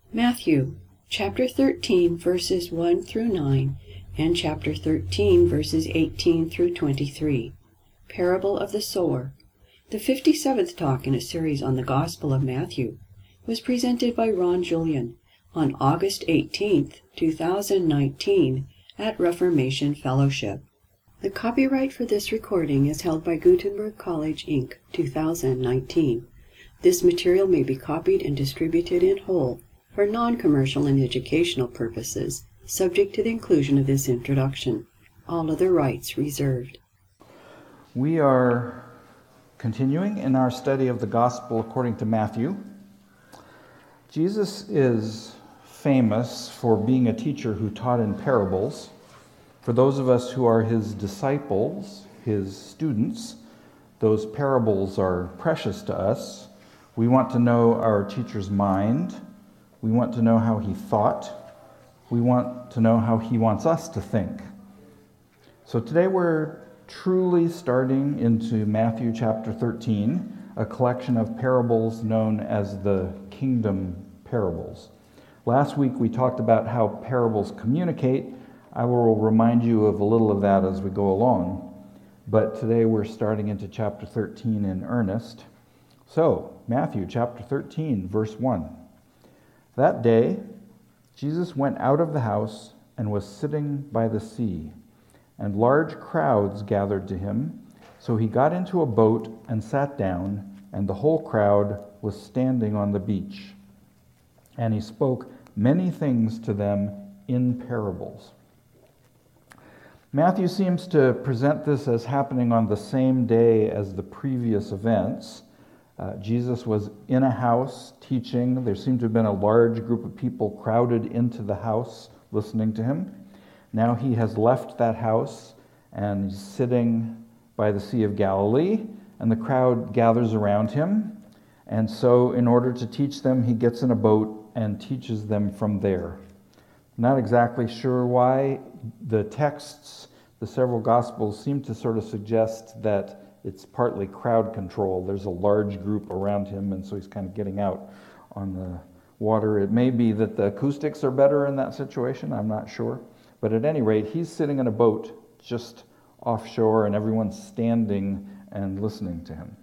Matthew, chapter 13, verses 1 through 9, and chapter 13, verses 18 through 23. Parable of the Sower. The 57th talk in a series on the Gospel of Matthew was presented by Ron Julian on August 18, 2019, at Reformation Fellowship. The copyright for this recording is held by Gutenberg College, Inc., 2019. This material may be copied and distributed in whole for non-commercial and educational purposes, subject to the inclusion of this introduction. All other rights reserved. We are continuing in our study of the Gospel according to Matthew. Jesus is famous for being a teacher who taught in parables. For those of us who are his disciples, his students, those parables are precious to us. We want to know our teacher's mind. We want to know how he thought. We want to know how he wants us to think. So today we're truly starting into Matthew chapter 13, a collection of parables known as the kingdom parables. Last week we talked about how parables communicate. I will remind you of a little of that as we go along. But today we're starting into chapter 13 in earnest. So, Matthew chapter 13, verse 1. That day, Jesus went out of the house and was sitting by the sea, and large crowds gathered to him. So he got into a boat and sat down, and the whole crowd was standing on the beach. And he spoke many things to them in parables. Matthew seems to present this as happening on the same day as the previous events. Jesus was in a house teaching. There seemed to have been a large group of people crowded into the house listening to him. Now he has left that house and he's sitting by the Sea of Galilee, and the crowd gathers around him. And so in order to teach them, he gets in a boat and teaches them from there. Not exactly sure why. The texts, the several Gospels, seem to sort of suggest that it's partly crowd control. There's a large group around him, and so he's kind of getting out on the water. It may be that the acoustics are better in that situation. I'm not sure. But at any rate, he's sitting in a boat just offshore, and everyone's standing and listening to him.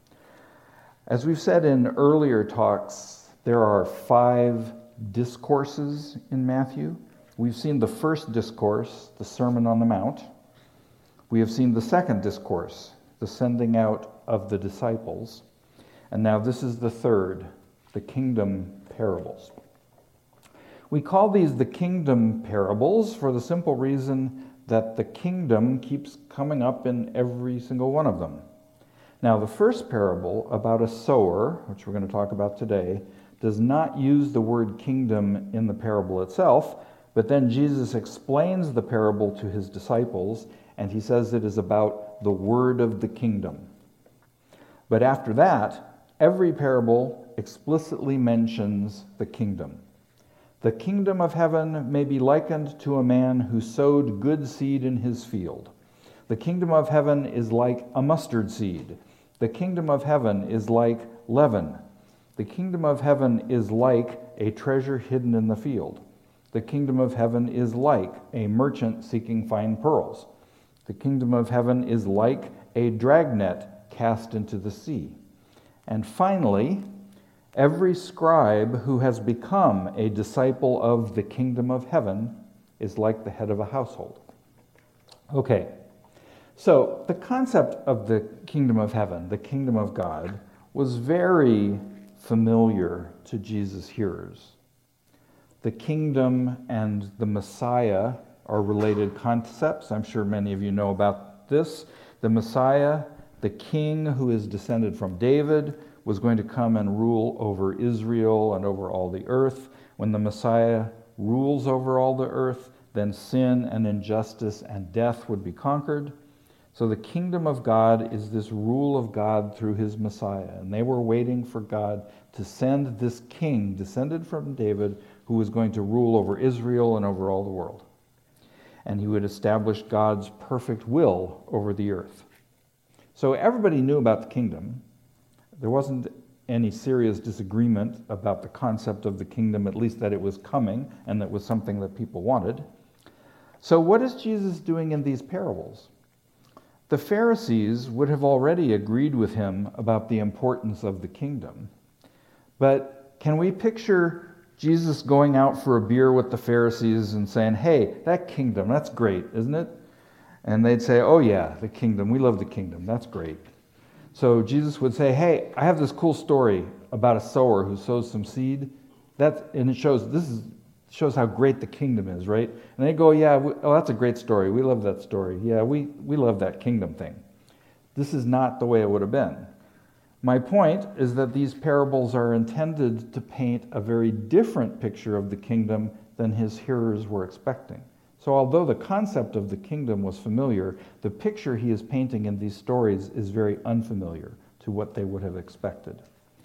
As we've said in earlier talks, there are 5 discourses in Matthew. We've seen the first discourse, the Sermon on the Mount. We have seen the second discourse, the sending out of the disciples. And now this is the third, the kingdom parables. We call these the kingdom parables for the simple reason that the kingdom keeps coming up in every single one of them. Now, the first parable about a sower, which we're going to talk about today, does not use the word kingdom in the parable itself, but then Jesus explains the parable to his disciples, and he says it is about the word of the kingdom. But after that, every parable explicitly mentions the kingdom. The kingdom of heaven may be likened to a man who sowed good seed in his field. The kingdom of heaven is like a mustard seed. The kingdom of heaven is like leaven. The kingdom of heaven is like a treasure hidden in the field. The kingdom of heaven is like a merchant seeking fine pearls. The kingdom of heaven is like a dragnet cast into the sea. And finally, every scribe who has become a disciple of the kingdom of heaven is like the head of a household. Okay, so the concept of the kingdom of heaven, the kingdom of God, was very familiar to Jesus' hearers. The kingdom and the Messiah are related concepts. I'm sure many of you know about this. The Messiah, the king who is descended from David, was going to come and rule over Israel and over all the earth. When the Messiah rules over all the earth, then sin and injustice and death would be conquered. So the kingdom of God is this rule of God through his Messiah. And they were waiting for God to send this king, descended from David, who was going to rule over Israel and over all the world. And he would establish God's perfect will over the earth. So everybody knew about the kingdom. There wasn't any serious disagreement about the concept of the kingdom, at least that it was coming and that was something that people wanted. So what is Jesus doing in these parables? The Pharisees would have already agreed with him about the importance of the kingdom. But can we picture Jesus going out for a beer with the Pharisees and saying, "Hey, that kingdom, that's great, isn't it?" And they'd say, "Oh yeah, the kingdom, we love the kingdom, that's great." So Jesus would say, "Hey, I have this cool story about a sower who sows some seed. And it shows how great the kingdom is, right?" And they go, "Yeah, that's a great story. We love that story. Yeah, we love that kingdom thing." This is not the way it would have been. My point is that these parables are intended to paint a very different picture of the kingdom than his hearers were expecting. So although the concept of the kingdom was familiar, the picture he is painting in these stories is very unfamiliar to what they would have expected.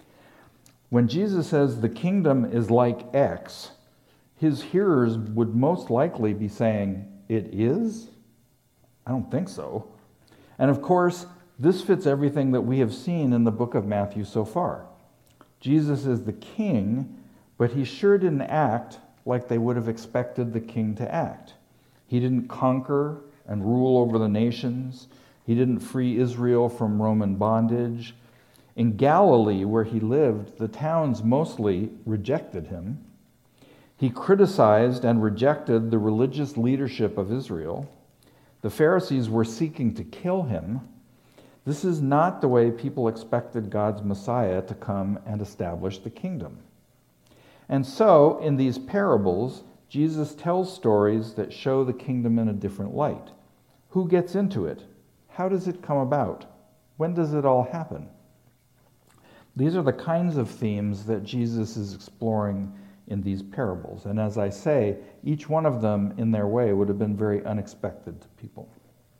When Jesus says the kingdom is like X, his hearers would most likely be saying, "It is? I don't think so." And of course, this fits everything that we have seen in the book of Matthew so far. Jesus is the king, but he sure didn't act like they would have expected the king to act. He didn't conquer and rule over the nations. He didn't free Israel from Roman bondage. In Galilee, where he lived, the towns mostly rejected him. He criticized and rejected the religious leadership of Israel. The Pharisees were seeking to kill him. This is not the way people expected God's Messiah to come and establish the kingdom. And so, in these parables, Jesus tells stories that show the kingdom in a different light. Who gets into it? How does it come about? When does it all happen? These are the kinds of themes that Jesus is exploring in these parables. And as I say, each one of them in their way would have been very unexpected to people.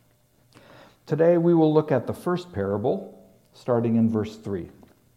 Today we will look at the first parable, starting in verse 3.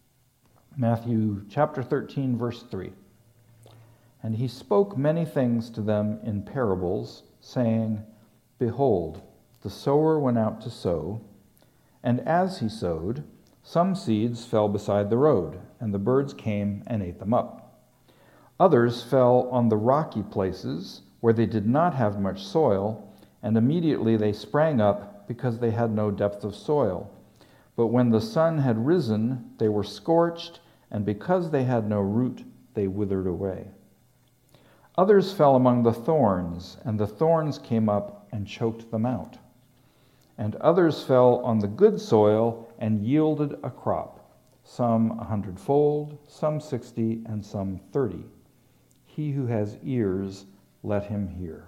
Matthew chapter 13, verse 3. "And he spoke many things to them in parables, saying, Behold, the sower went out to sow, and as he sowed, some seeds fell beside the road, and the birds came and ate them up. Others fell on the rocky places, where they did not have much soil, and immediately they sprang up, because they had no depth of soil. But when the sun had risen, they were scorched, and because they had no root, they withered away. Others fell among the thorns, and the thorns came up and choked them out. And others fell on the good soil and yielded a crop, some 100-fold, some 60, and some 30. He who has ears, let him hear."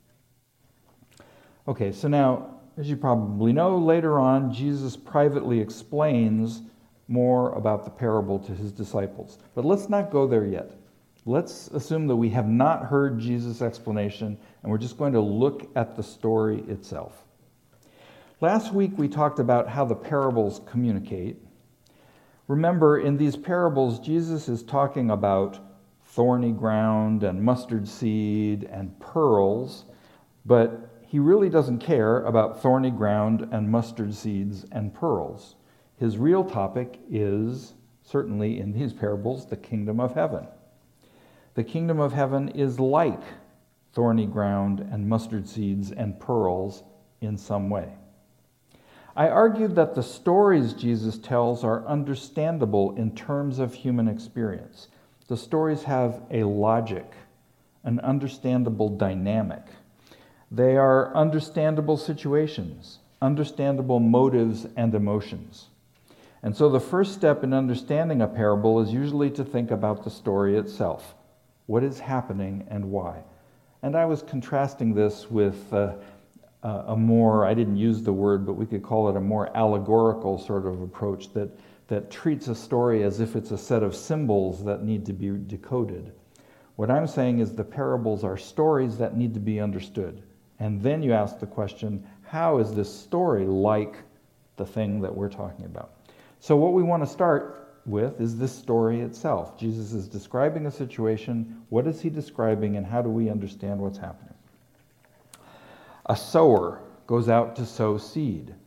Okay, so now, as you probably know, later on, Jesus privately explains more about the parable to his disciples. But let's not go there yet. Let's assume that we have not heard Jesus' explanation, and we're just going to look at the story itself. Last week, we talked about how the parables communicate. Remember, in these parables, Jesus is talking about thorny ground and mustard seed and pearls, but he really doesn't care about thorny ground and mustard seeds and pearls. His real topic is, certainly in these parables, the kingdom of heaven. The kingdom of heaven is like thorny ground and mustard seeds and pearls in some way. I argued that the stories Jesus tells are understandable in terms of human experience. The stories have a logic, an understandable dynamic. They are understandable situations, understandable motives and emotions. And so the first step in understanding a parable is usually to think about the story itself. What is happening and why? And I was contrasting this with a more, I didn't use the word, but we could call it a more allegorical sort of approach that treats a story as if it's a set of symbols that need to be decoded. What I'm saying is the parables are stories that need to be understood. And then you ask the question, how is this story like the thing that we're talking about? So what we want to start with is this story itself. Jesus is describing a situation. What is he describing, and how do we understand what's happening? A sower goes out to sow seed.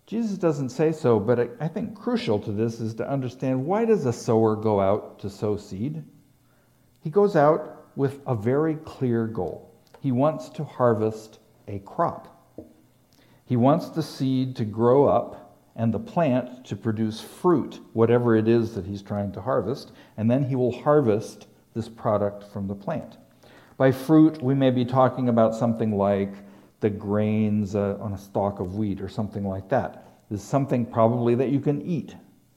Jesus doesn't say so, but I think crucial to this is to understand, why does a sower go out to sow seed? He goes out with a very clear goal. He wants to harvest a crop. He wants the seed to grow up and the plant to produce fruit, whatever it is that he's trying to harvest, and then he will harvest this product from the plant. By fruit, we may be talking about something like the grains on a stalk of wheat or something like that. This is something probably that you can eat.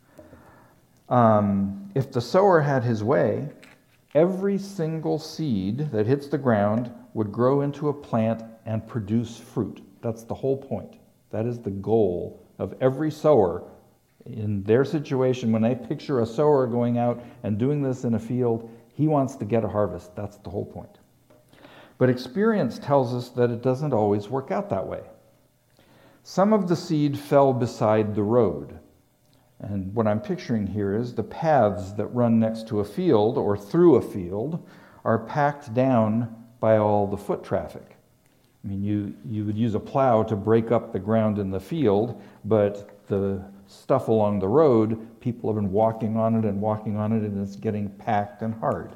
If the sower had his way, every single seed that hits the ground would grow into a plant and produce fruit. That's the whole point. That is the goal of every sower. In their situation, when they picture a sower going out and doing this in a field, he wants to get a harvest. That's the whole point. But experience tells us that it doesn't always work out that way. Some of the seed fell beside the road. And what I'm picturing here is the paths that run next to a field or through a field are packed down by all the foot traffic. I mean, you would use a plow to break up the ground in the field, but the stuff along the road, people have been walking on it, and it's getting packed and hard.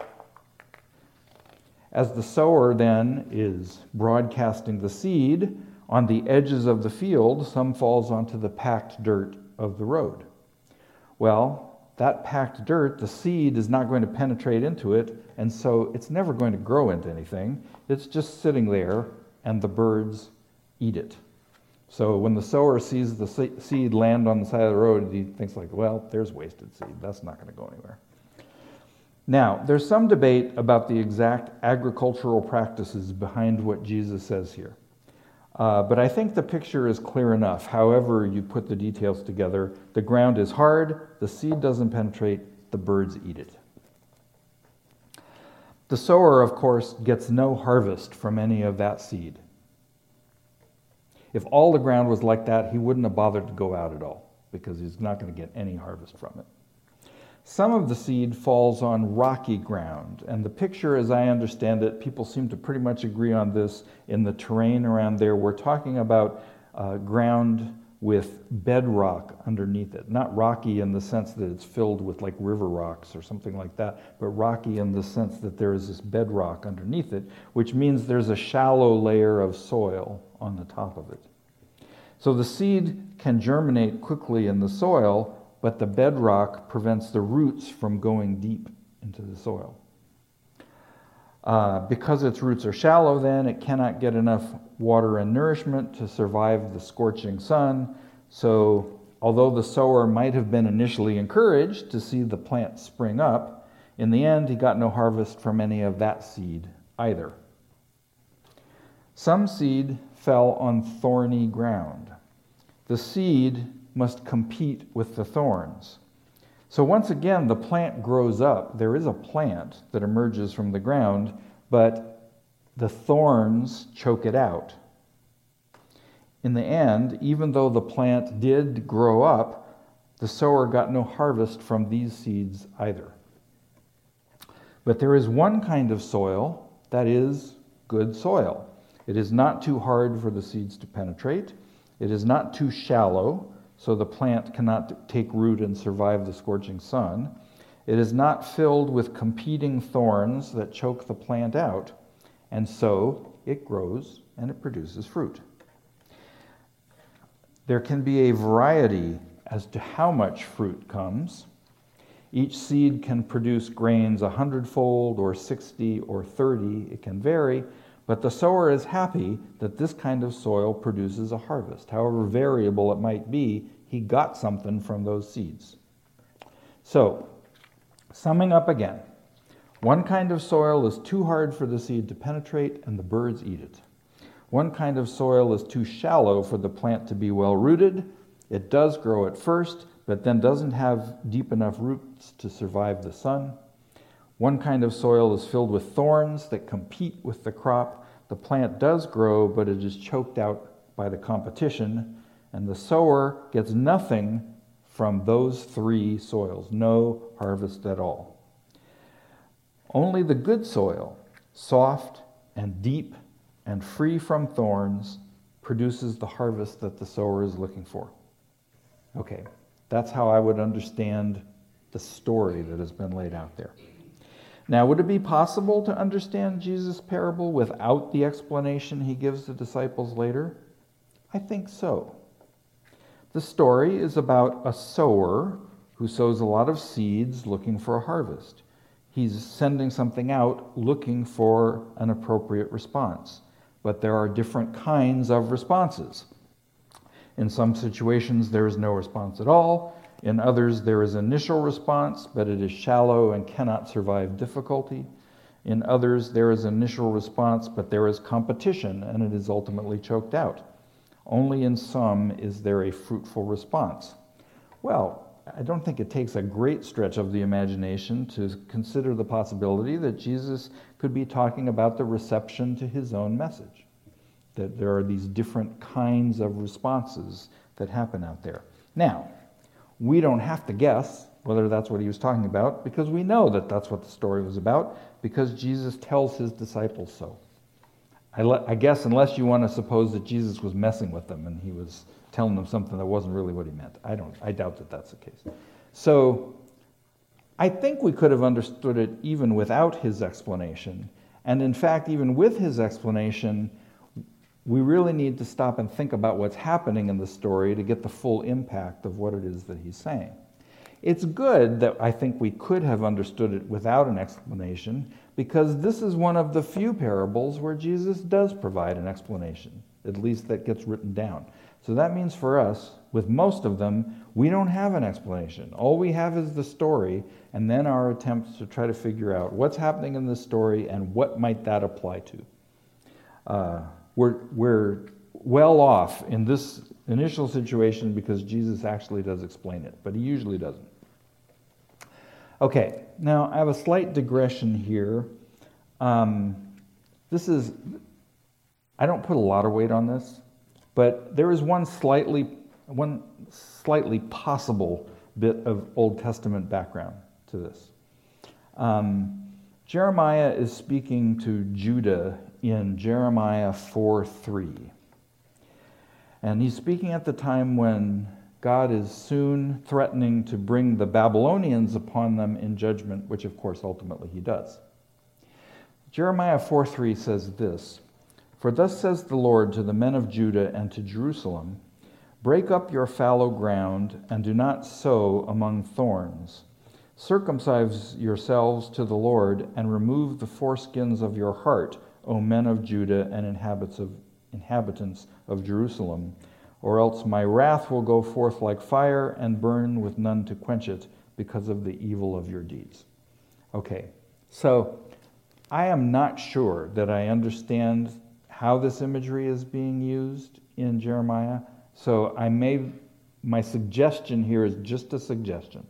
As the sower then is broadcasting the seed, on the edges of the field, some falls onto the packed dirt of the road. Well, that packed dirt, the seed is not going to penetrate into it, and so it's never going to grow into anything. It's just sitting there, and the birds eat it. So when the sower sees the seed land on the side of the road, he thinks like, well, there's wasted seed. That's not going to go anywhere. Now, there's some debate about the exact agricultural practices behind what Jesus says here. But I think the picture is clear enough. However you put the details together, the ground is hard, the seed doesn't penetrate, the birds eat it. The sower, of course, gets no harvest from any of that seed. If all the ground was like that, he wouldn't have bothered to go out at all, because he's not going to get any harvest from it. Some of the seed falls on rocky ground, and the picture, as I understand it, people seem to pretty much agree on this in the terrain around there. We're talking about ground with bedrock underneath it. Not rocky in the sense that it's filled with like river rocks or something like that, but rocky in the sense that there is this bedrock underneath it, which means there's a shallow layer of soil on the top of it. So the seed can germinate quickly in the soil, but the bedrock prevents the roots from going deep into the soil. Because its roots are shallow, then, it cannot get enough water and nourishment to survive the scorching sun. So, although the sower might have been initially encouraged to see the plant spring up, in the end, he got no harvest from any of that seed either. Some seed fell on thorny ground. The seed must compete with the thorns. So once again, the plant grows up. There is a plant that emerges from the ground, but the thorns choke it out. In the end, even though the plant did grow up, the sower got no harvest from these seeds either. But there is one kind of soil that is good soil. It is not too hard for the seeds to penetrate. It is not too shallow, so the plant cannot take root and survive the scorching sun. It is not filled with competing thorns that choke the plant out, and so it grows and it produces fruit. There can be a variety as to how much fruit comes. Each seed can produce grains 100-fold or 60 or 30. It can vary, but the sower is happy that this kind of soil produces a harvest. However variable it might be, he got something from those seeds. So, summing up again, one kind of soil is too hard for the seed to penetrate and the birds eat it. One kind of soil is too shallow for the plant to be well rooted. It does grow at first, but then doesn't have deep enough roots to survive the sun. One kind of soil is filled with thorns that compete with the crop. The plant does grow, but it is choked out by the competition, and the sower gets nothing from those three soils, no harvest at all. Only the good soil, soft and deep and free from thorns, produces the harvest that the sower is looking for. Okay, that's how I would understand the story that has been laid out there. Now, would it be possible to understand Jesus' parable without the explanation he gives the disciples later? I think so. The story is about a sower who sows a lot of seeds looking for a harvest. He's sending something out looking for an appropriate response. But there are different kinds of responses. In some situations, there is no response at all. In others, there is initial response, but it is shallow and cannot survive difficulty. In others, there is initial response, but there is competition, and it is ultimately choked out. Only in some is there a fruitful response. Well, I don't think it takes a great stretch of the imagination to consider the possibility that Jesus could be talking about the reception to his own message, that there are these different kinds of responses that happen out there. Now, we don't have to guess whether that's what he was talking about, because we know that that's what the story was about, because Jesus tells his disciples so. I guess unless you want to suppose that Jesus was messing with them and he was telling them something that wasn't really what he meant. I doubt that that's the case. So I think we could have understood it even without his explanation. And in fact, even with his explanation, we really need to stop and think about what's happening in the story to get the full impact of what it is that he's saying. It's good that I think we could have understood it without an explanation, because this is one of the few parables where Jesus does provide an explanation, at least that gets written down. So that means for us, with most of them, we don't have an explanation. All we have is the story, and then our attempts to try to figure out what's happening in the story and what might that apply to. We're well off in this initial situation because Jesus actually does explain it, but he usually doesn't. Okay, now I have a slight digression here. I don't put a lot of weight on this, but there is one slightly possible bit of Old Testament background to this. Jeremiah is speaking to Judah in Jeremiah 4:3. And he's speaking at the time when God is soon threatening to bring the Babylonians upon them in judgment, which of course ultimately he does. Jeremiah 4:3 says this, "For thus says the Lord to the men of Judah and to Jerusalem, break up your fallow ground and do not sow among thorns. Circumcise yourselves to the Lord and remove the foreskins of your heart, O men of Judah and inhabitants of Jerusalem, or else my wrath will go forth like fire and burn with none to quench it because of the evil of your deeds." Okay, so I am not sure that I understand how this imagery is being used in Jeremiah, so my suggestion here is just a suggestion,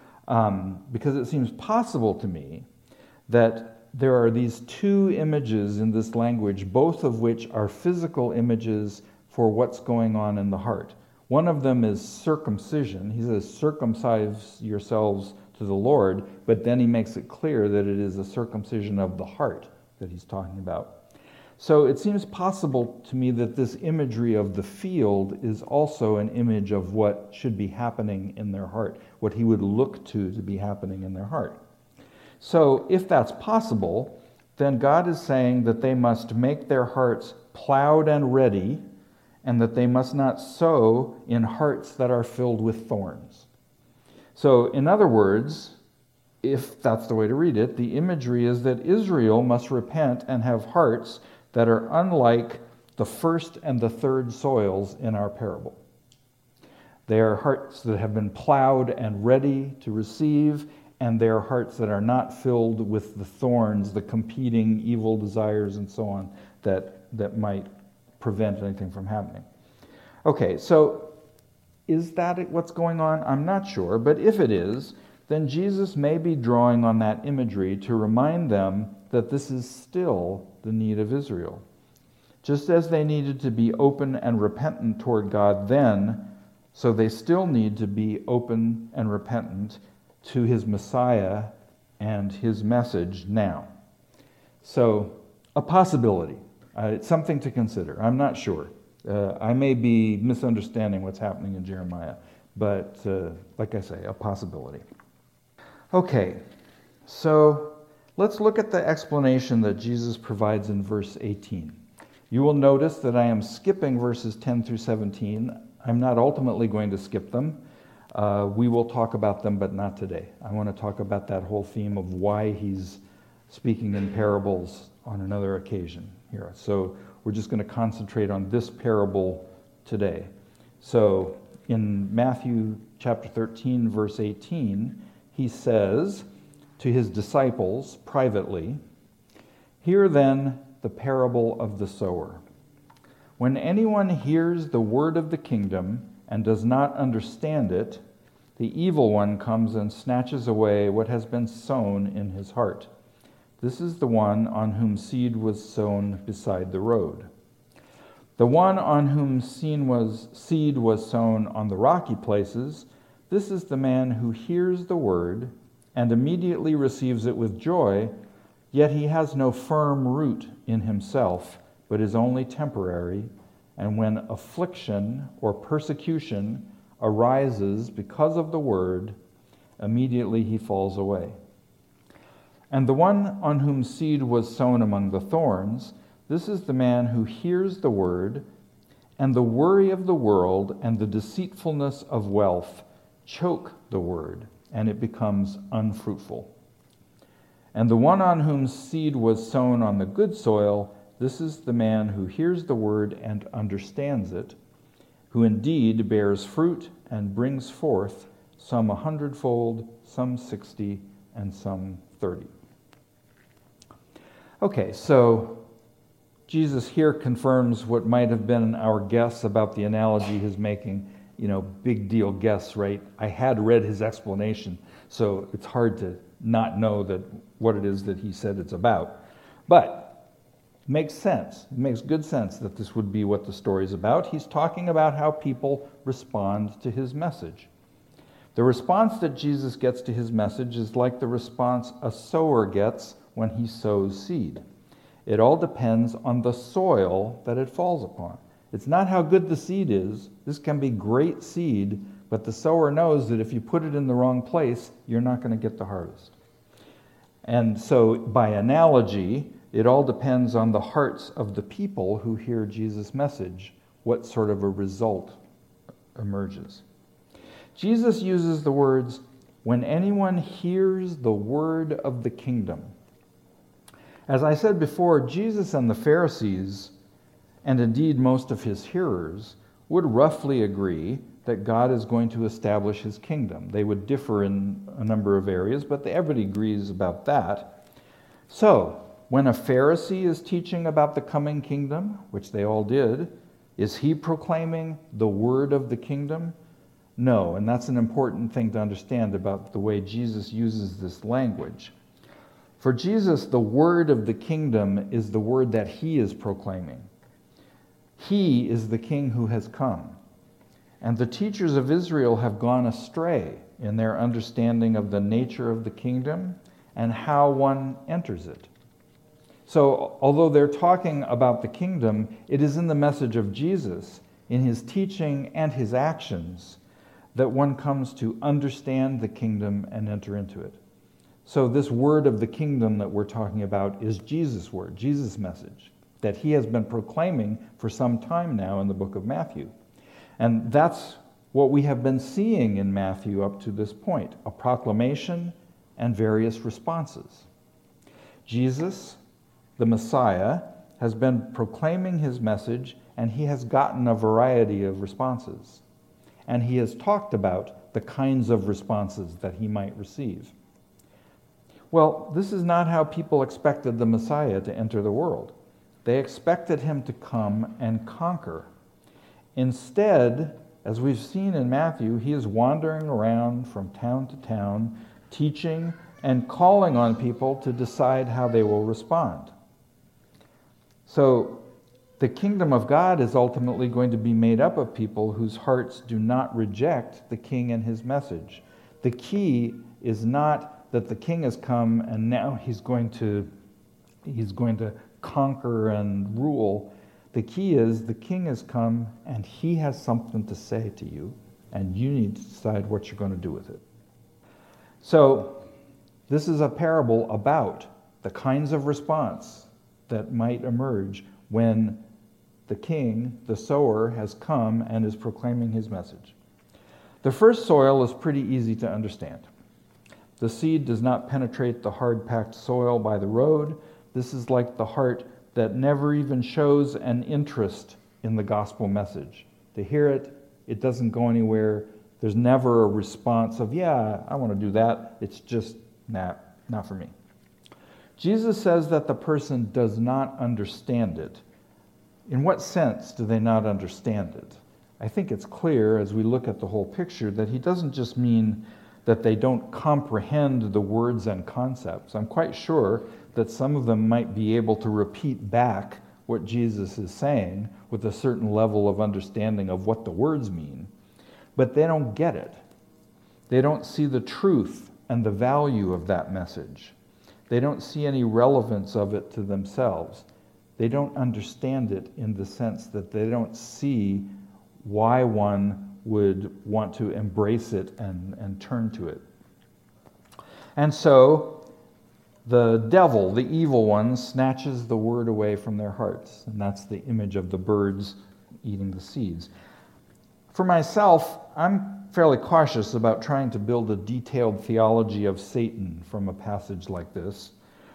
because it seems possible to me that there are these two images in this language, both of which are physical images for what's going on in the heart. One of them is circumcision. He says, circumcise yourselves to the Lord, but then he makes it clear that it is a circumcision of the heart that he's talking about. So it seems possible to me that this imagery of the field is also an image of what should be happening in their heart, what he would look to be happening in their heart. So if that's possible, then God is saying that they must make their hearts plowed and ready, and that they must not sow in hearts that are filled with thorns. So in other words, if that's the way to read it, the imagery is that Israel must repent and have hearts that are unlike the first and the third soils in our parable. They are hearts that have been plowed and ready to receive, and they are hearts that are not filled with the thorns, the competing evil desires and so on that might prevent anything from happening. Okay, so is that what's going on? I'm not sure, but if it is, then Jesus may be drawing on that imagery to remind them that this is still the need of Israel. Just as they needed to be open and repentant toward God then, so they still need to be open and repentant to his Messiah and his message now. So, a possibility. It's something to consider. I'm not sure. I may be misunderstanding what's happening in Jeremiah, but like I say, a possibility. Okay, so let's look at the explanation that Jesus provides in verse 18. You will notice that I am skipping verses 10 through 17. I'm not ultimately going to skip them. We will talk about them, but not today. I want to talk about that whole theme of why he's speaking in parables on another occasion here. So we're just going to concentrate on this parable today. So in Matthew chapter 13, verse 18, he says to his disciples privately, "Hear then the parable of the sower. When anyone hears the word of the kingdom and does not understand it, the evil one comes and snatches away what has been sown in his heart. This is the one on whom seed was sown beside the road. The one on whom seed was sown on the rocky places, this is the man who hears the word and immediately receives it with joy, yet he has no firm root in himself, but is only temporary, and when affliction or persecution arises because of the word, immediately he falls away. And the one on whom seed was sown among the thorns, this is the man who hears the word, and the worry of the world and the deceitfulness of wealth choke the word, and it becomes unfruitful. And the one on whom seed was sown on the good soil, this is the man who hears the word and understands it, who indeed bears fruit and brings forth some 100-fold, some 60, and some 30. Okay, so Jesus here confirms what might have been our guess about the analogy he's making. Big deal guess, right? I had read his explanation, so it's hard to not know that what it is that he said it's about. But it makes sense. It makes good sense that this would be what the story's about. He's talking about how people respond to his message. The response that Jesus gets to his message is like the response a sower gets when he sows seed. It all depends on the soil that it falls upon. It's not how good the seed is. This can be great seed, but the sower knows that if you put it in the wrong place, you're not going to get the harvest. And so, by analogy, it all depends on the hearts of the people who hear Jesus' message, what sort of a result emerges. Jesus uses the words, "when anyone hears the word of the kingdom." As I said before, Jesus and the Pharisees, and indeed most of his hearers, would roughly agree that God is going to establish his kingdom. They would differ in a number of areas, but everybody agrees about that. So, when a Pharisee is teaching about the coming kingdom, which they all did, is he proclaiming the word of the kingdom? No, and that's an important thing to understand about the way Jesus uses this language. For Jesus, the word of the kingdom is the word that he is proclaiming. He is the king who has come. And the teachers of Israel have gone astray in their understanding of the nature of the kingdom and how one enters it. So, although they're talking about the kingdom, it is in the message of Jesus, in his teaching and his actions, that one comes to understand the kingdom and enter into it. So this word of the kingdom that we're talking about is Jesus' word, Jesus' message, that he has been proclaiming for some time now in the book of Matthew. And that's what we have been seeing in Matthew up to this point, a proclamation and various responses. Jesus, the Messiah, has been proclaiming his message, and he has gotten a variety of responses. And he has talked about the kinds of responses that he might receive. Well, this is not how people expected the Messiah to enter the world. They expected him to come and conquer. Instead, as we've seen in Matthew, he is wandering around from town to town, teaching and calling on people to decide how they will respond. So, the kingdom of God is ultimately going to be made up of people whose hearts do not reject the king and his message. The key is not that the king has come and now he's going to conquer and rule. The key is the king has come and he has something to say to you, and you need to decide what you're going to do with it. So this is a parable about the kinds of response that might emerge when the king, the sower, has come and is proclaiming his message. The first soil is pretty easy to understand. The seed does not penetrate the hard-packed soil by the road. This is like the heart that never even shows an interest in the gospel message. They hear it, it doesn't go anywhere. There's never a response of, yeah, I want to do that. It's just, nah, not for me. Jesus says that the person does not understand it. In what sense do they not understand it? I think it's clear as we look at the whole picture that he doesn't just mean that they don't comprehend the words and concepts. I'm quite sure that some of them might be able to repeat back what Jesus is saying with a certain level of understanding of what the words mean, but they don't get it. They don't see the truth and the value of that message. They don't see any relevance of it to themselves. They don't understand it in the sense that they don't see why one would want to embrace it and turn to it. And so the devil, the evil one, snatches the word away from their hearts. And that's the image of the birds eating the seeds. For myself, I'm fairly cautious about trying to build a detailed theology of Satan from a passage like this.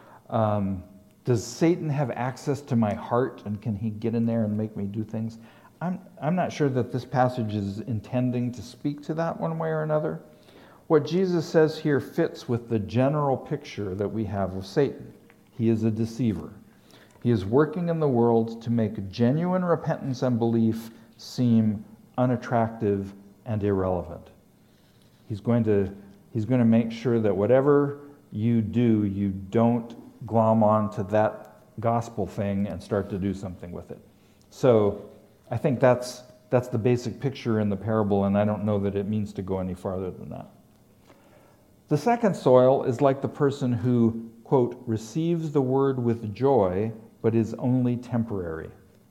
Does Satan have access to my heart, and can he get in there and make me do things? I'm not sure that this passage is intending to speak to that one way or another. What Jesus says here fits with the general picture that we have of Satan. He is a deceiver. He is working in the world to make genuine repentance and belief seem unattractive and irrelevant. He's going to make sure that whatever you do, you don't glom on to that gospel thing and start to do something with it. So I think that's the basic picture in the parable, and I don't know that it means to go any farther than that. The second soil is like the person who, quote, receives the word with joy, but is only temporary.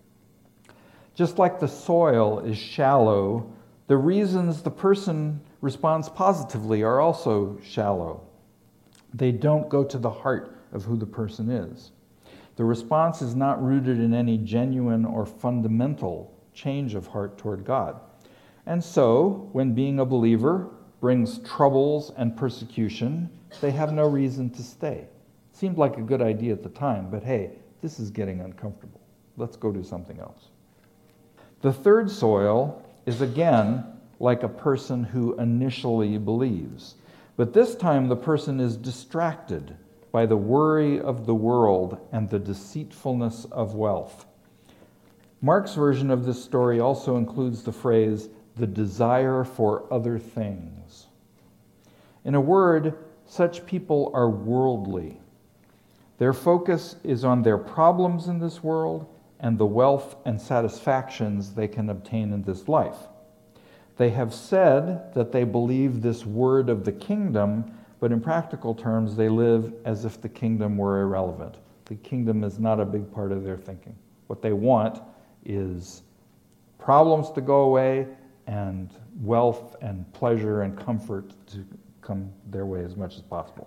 Just like the soil is shallow, the reasons the person responds positively are also shallow. They don't go to the heart of who the person is. The response is not rooted in any genuine or fundamental change of heart toward God. And so, when being a believer brings troubles and persecution, they have no reason to stay. Seemed like a good idea at the time, but hey, this is getting uncomfortable. Let's go do something else. The third soil is again like a person who initially believes, but this time the person is distracted by the worry of the world and the deceitfulness of wealth. Mark's version of this story also includes the phrase, the desire for other things. In a word, such people are worldly. Their focus is on their problems in this world and the wealth and satisfactions they can obtain in this life. They have said that they believe this word of the kingdom, but in practical terms, they live as if the kingdom were irrelevant. The kingdom is not a big part of their thinking. What they want is problems to go away and wealth and pleasure and comfort to come their way as much as possible.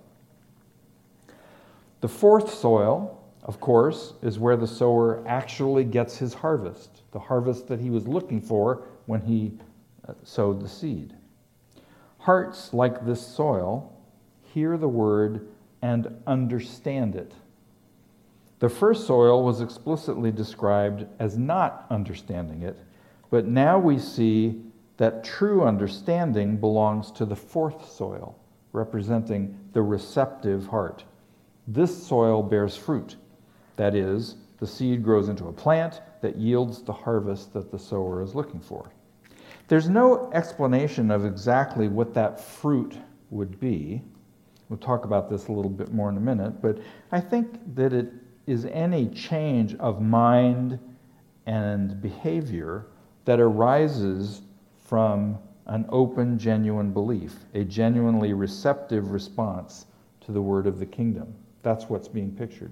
The fourth soil, of course, is where the sower actually gets his harvest, the harvest that he was looking for when he sowed the seed. Hearts like this soil hear the word and understand it. The first soil was explicitly described as not understanding it, but now we see that true understanding belongs to the fourth soil, representing the receptive heart. This soil bears fruit. That is, the seed grows into a plant that yields the harvest that the sower is looking for. There's no explanation of exactly what that fruit would be. We'll talk about this a little bit more in a minute, but I think that it is any change of mind and behavior that arises from an open, genuine belief, a genuinely receptive response to the word of the kingdom. That's what's being pictured.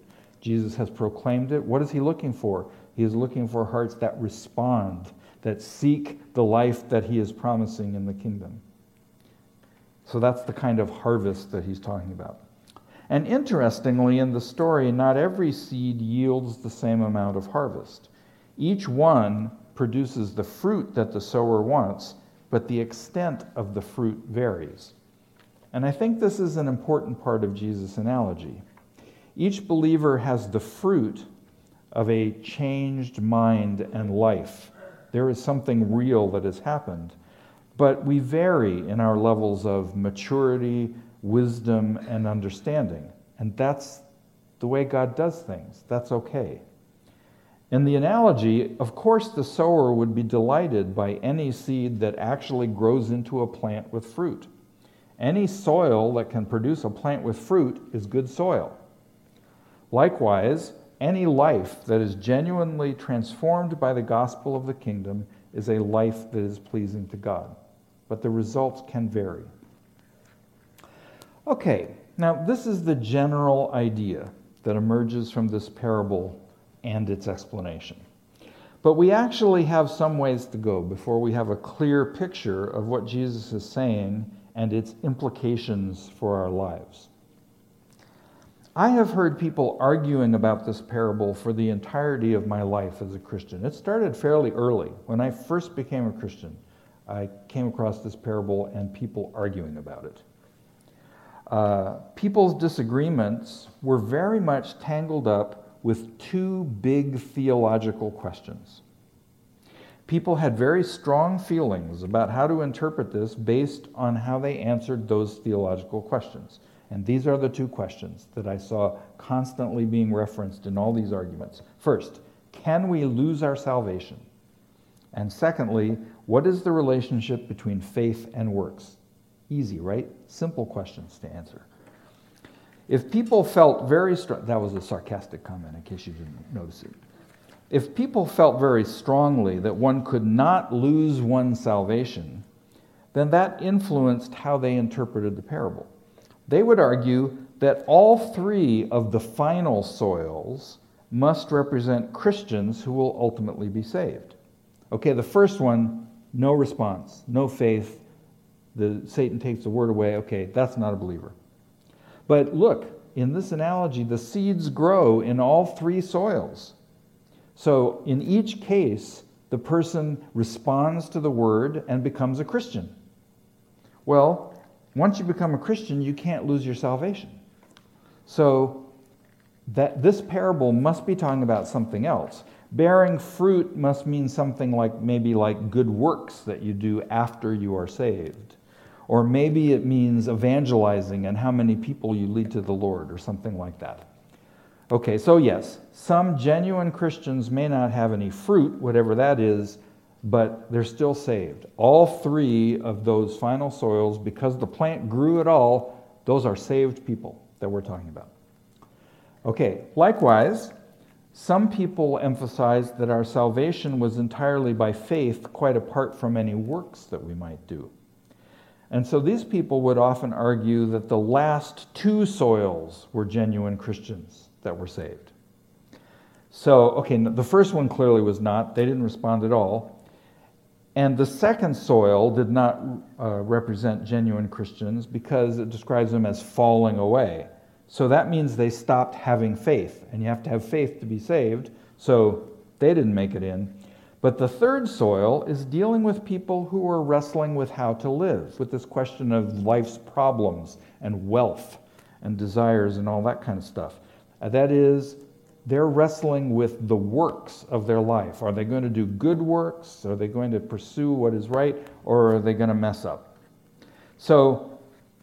Jesus has proclaimed it. What is he looking for? He is looking for hearts that respond, that seek the life that he is promising in the kingdom. So that's the kind of harvest that he's talking about. And interestingly, in the story, not every seed yields the same amount of harvest. Each one produces the fruit that the sower wants, but the extent of the fruit varies. And I think this is an important part of Jesus' analogy. Each believer has the fruit of a changed mind and life. There is something real that has happened. But we vary in our levels of maturity, wisdom, and understanding. And that's the way God does things. That's okay. In the analogy, of course, the sower would be delighted by any seed that actually grows into a plant with fruit. Any soil that can produce a plant with fruit is good soil. Likewise, any life that is genuinely transformed by the gospel of the kingdom is a life that is pleasing to God. But the results can vary. Okay, now this is the general idea that emerges from this parable and its explanation. But we actually have some ways to go before we have a clear picture of what Jesus is saying and its implications for our lives. I have heard people arguing about this parable for the entirety of my life as a Christian. It started fairly early. When I first became a Christian, I came across this parable and people arguing about it. People's disagreements were very much tangled up with two big theological questions. People had very strong feelings about how to interpret this based on how they answered those theological questions. And these are the two questions that I saw constantly being referenced in all these arguments. First, can we lose our salvation? And secondly, what is the relationship between faith and works? Easy, right? Simple questions to answer. If people felt very strong, that was a sarcastic comment in case you didn't notice it. If people felt very strongly that one could not lose one's salvation, then that influenced how they interpreted the parable. They would argue that all three of the final soils must represent Christians who will ultimately be saved. Okay, the first one, no response, no faith. Satan takes the word away. Okay, that's not a believer. But look, in this analogy, the seeds grow in all three soils. So in each case, the person responds to the word and becomes a Christian. Well, once you become a Christian, you can't lose your salvation. So that this parable must be talking about something else. Bearing fruit must mean something like maybe like good works that you do after you are saved. Or maybe it means evangelizing and how many people you lead to the Lord or something like that. Okay, so yes, some genuine Christians may not have any fruit, whatever that is, but they're still saved. All three of those final soils, because the plant grew at all, those are saved people that we're talking about. Okay, likewise, some people emphasize that our salvation was entirely by faith, quite apart from any works that we might do. And so these people would often argue that the last two soils were genuine Christians that were saved. So, okay, the first one clearly was not. They didn't respond at all. And the second soil did not represent genuine Christians because it describes them as falling away. So that means they stopped having faith, and you have to have faith to be saved, so they didn't make it in. But the third soil is dealing with people who are wrestling with how to live, with this question of life's problems and wealth and desires and all that kind of stuff. That is, they're wrestling with the works of their life. Are they going to do good works? Are they going to pursue what is right? Or are they going to mess up? So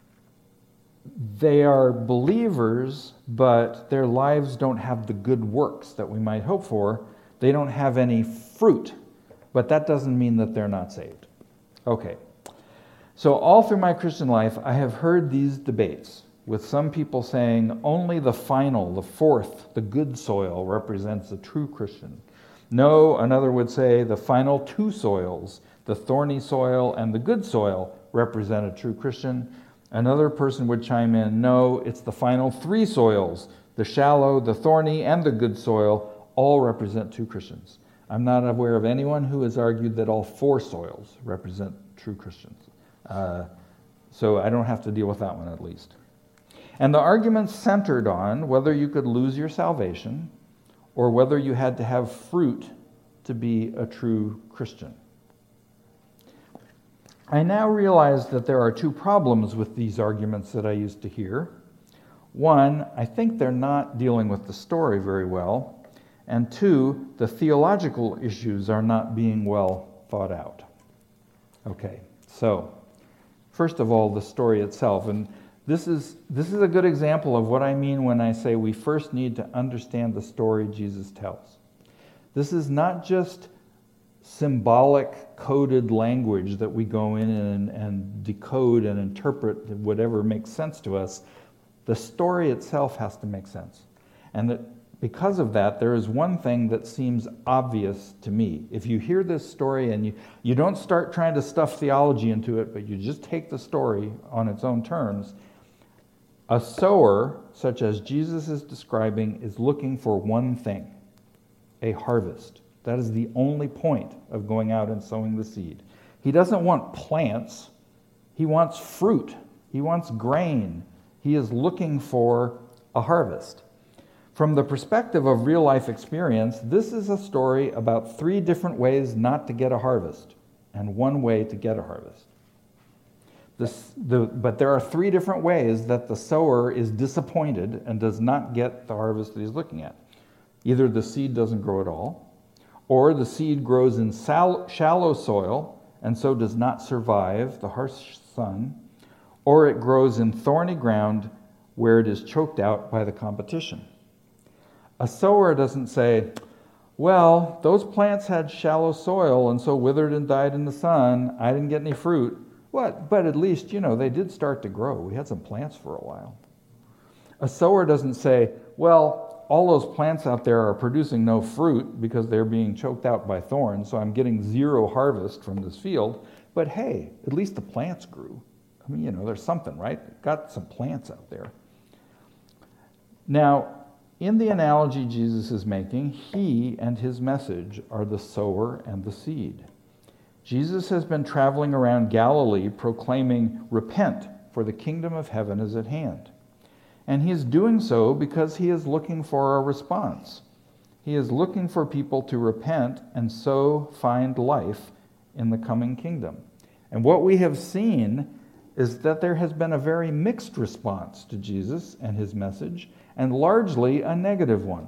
they are believers, but their lives don't have the good works that we might hope for. They don't have any fruit, but that doesn't mean that they're not saved. Okay. So all through my Christian life, I have heard these debates, with some people saying only the final, the fourth, the good soil represents a true Christian. No, another would say the final two soils, the thorny soil and the good soil, represent a true Christian. Another person would chime in, no, it's the final three soils, The shallow, the thorny, and the good soil all represent two Christians. I'm not aware of anyone who has argued that all four soils represent true Christians. So I don't have to deal with that one at least. And the arguments centered on whether you could lose your salvation or whether you had to have fruit to be a true Christian. I now realize that there are two problems with these arguments that I used to hear. One, I think they're not dealing with the story very well. And two, the theological issues are not being well thought out. Okay, so first of all, the story itself. And this is a good example of what I mean when I say we first need to understand the story Jesus tells. This is not just symbolic coded language that we go in and decode and interpret whatever makes sense to us. The story itself has to make sense. And that because of that, there is one thing that seems obvious to me. If you hear this story and you don't start trying to stuff theology into it, but you just take the story on its own terms, a sower, such as Jesus is describing, is looking for one thing: a harvest. That is the only point of going out and sowing the seed. He doesn't want plants. He wants fruit. He wants grain. He is looking for a harvest. From the perspective of real-life experience, this is a story about three different ways not to get a harvest and one way to get a harvest. But there are three different ways that the sower is disappointed and does not get the harvest that he's looking at. Either the seed doesn't grow at all, or the seed grows in shallow soil and so does not survive the harsh sun, or it grows in thorny ground where it is choked out by the competition. A sower doesn't say, well, those plants had shallow soil and so withered and died in the sun. I didn't get any fruit. What? But at least, they did start to grow. We had some plants for a while. A sower doesn't say, well, all those plants out there are producing no fruit because they're being choked out by thorns, so I'm getting zero harvest from this field. But hey, at least the plants grew. I mean, there's something, right? Got some plants out there. Now, in the analogy Jesus is making, he and his message are the sower and the seed. Jesus has been traveling around Galilee proclaiming, "Repent, for the kingdom of heaven is at hand." And he is doing so because he is looking for a response. He is looking for people to repent and so find life in the coming kingdom. And what we have seen is that there has been a very mixed response to Jesus and his message, and largely a negative one.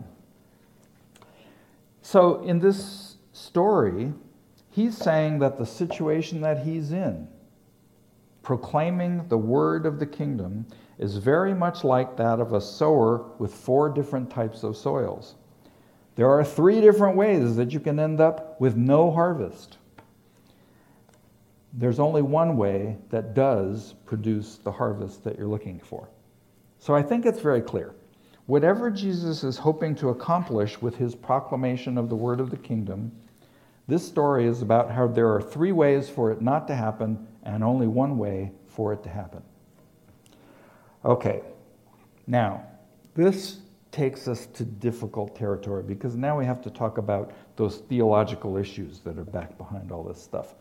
So in this story, he's saying that the situation that he's in, proclaiming the word of the kingdom, is very much like that of a sower with four different types of soils. There are three different ways that you can end up with no harvest. There's only one way that does produce the harvest that you're looking for. So I think it's very clear. Whatever Jesus is hoping to accomplish with his proclamation of the word of the kingdom, this story is about how there are three ways for it not to happen and only one way for it to happen. Okay, now this takes us to difficult territory because now we have to talk about those theological issues that are back behind all this stuff.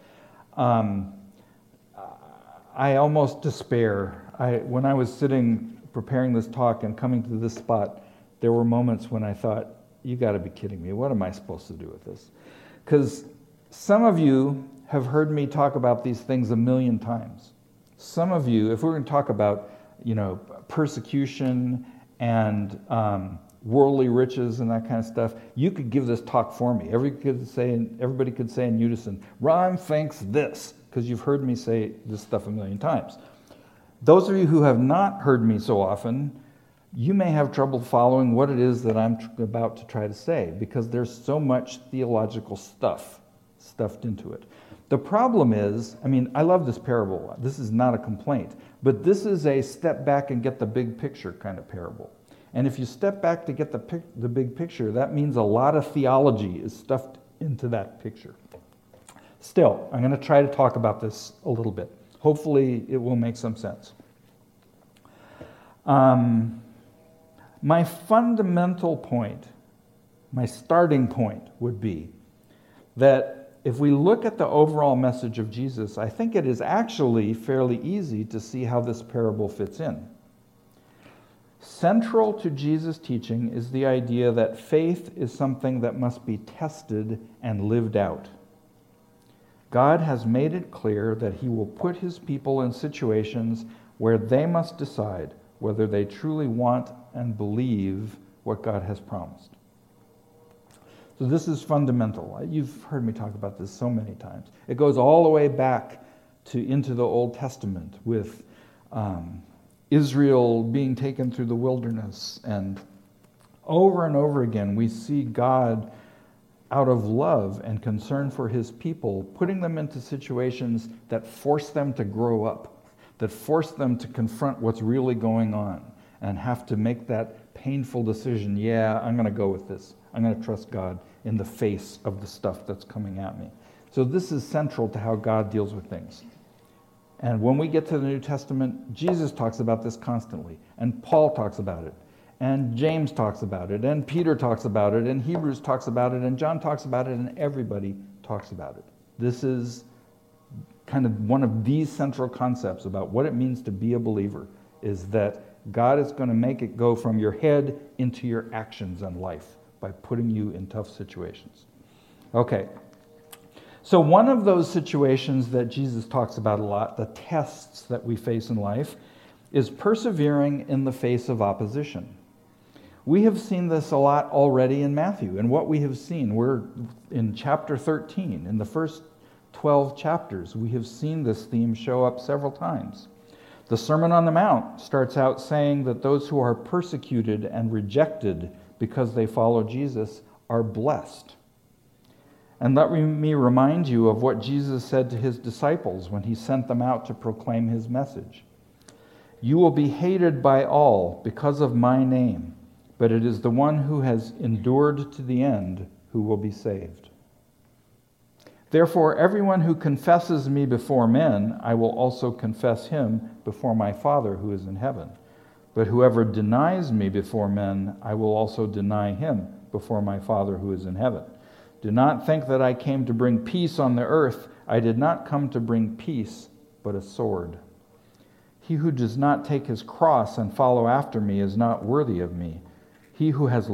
I almost despair. When I was sitting preparing this talk and coming to this spot, there were moments when I thought, you got to be kidding me. What am I supposed to do with this? Because some of you have heard me talk about these things a million times. Some of you, if we're going to talk about, persecution and worldly riches and that kind of stuff, you could give this talk for me. Everybody could say in unison, Ron thinks this, because you've heard me say this stuff a million times. Those of you who have not heard me so often, you may have trouble following what it is that I'm about to try to say, because there's so much theological stuff stuffed into it. The problem is, I love this parable. This is not a complaint, but this is a step back and get the big picture kind of parable. And if you step back to get the big picture, that means a lot of theology is stuffed into that picture. Still, I'm going to try to talk about this a little bit. Hopefully it will make some sense. My fundamental point, my starting point would be that if we look at the overall message of Jesus, I think it is actually fairly easy to see how this parable fits in. Central to Jesus' teaching is the idea that faith is something that must be tested and lived out. God has made it clear that he will put his people in situations where they must decide whether they truly want and believe what God has promised. So this is fundamental. You've heard me talk about this so many times. It goes all the way back into the Old Testament with Israel being taken through the wilderness. And over again, we see God, out of love and concern for his people, putting them into situations that force them to grow up, that force them to confront what's really going on and have to make that painful decision. Yeah, I'm going to go with this. I'm going to trust God in the face of the stuff that's coming at me. So this is central to how God deals with things. And when we get to the New Testament, Jesus talks about this constantly, and Paul talks about it, and James talks about it, and Peter talks about it, and Hebrews talks about it, and John talks about it, and everybody talks about it. This is kind of one of these central concepts about what it means to be a believer, is that God is going to make it go from your head into your actions and life by putting you in tough situations. Okay. So one of those situations that Jesus talks about a lot, the tests that we face in life, is persevering in the face of opposition. We have seen this a lot already in Matthew, and what we have seen, we're in chapter 13, in the first 12 chapters, we have seen this theme show up several times. The Sermon on the Mount starts out saying that those who are persecuted and rejected because they follow Jesus are blessed. And let me remind you of what Jesus said to his disciples when he sent them out to proclaim his message. You will be hated by all because of my name, but it is the one who has endured to the end who will be saved. Therefore, everyone who confesses me before men, I will also confess him before my Father who is in heaven. But whoever denies me before men, I will also deny him before my Father who is in heaven. Do not think that I came to bring peace on the earth. I did not come to bring peace, but a sword. He who does not take his cross and follow after me is not worthy of me. He who has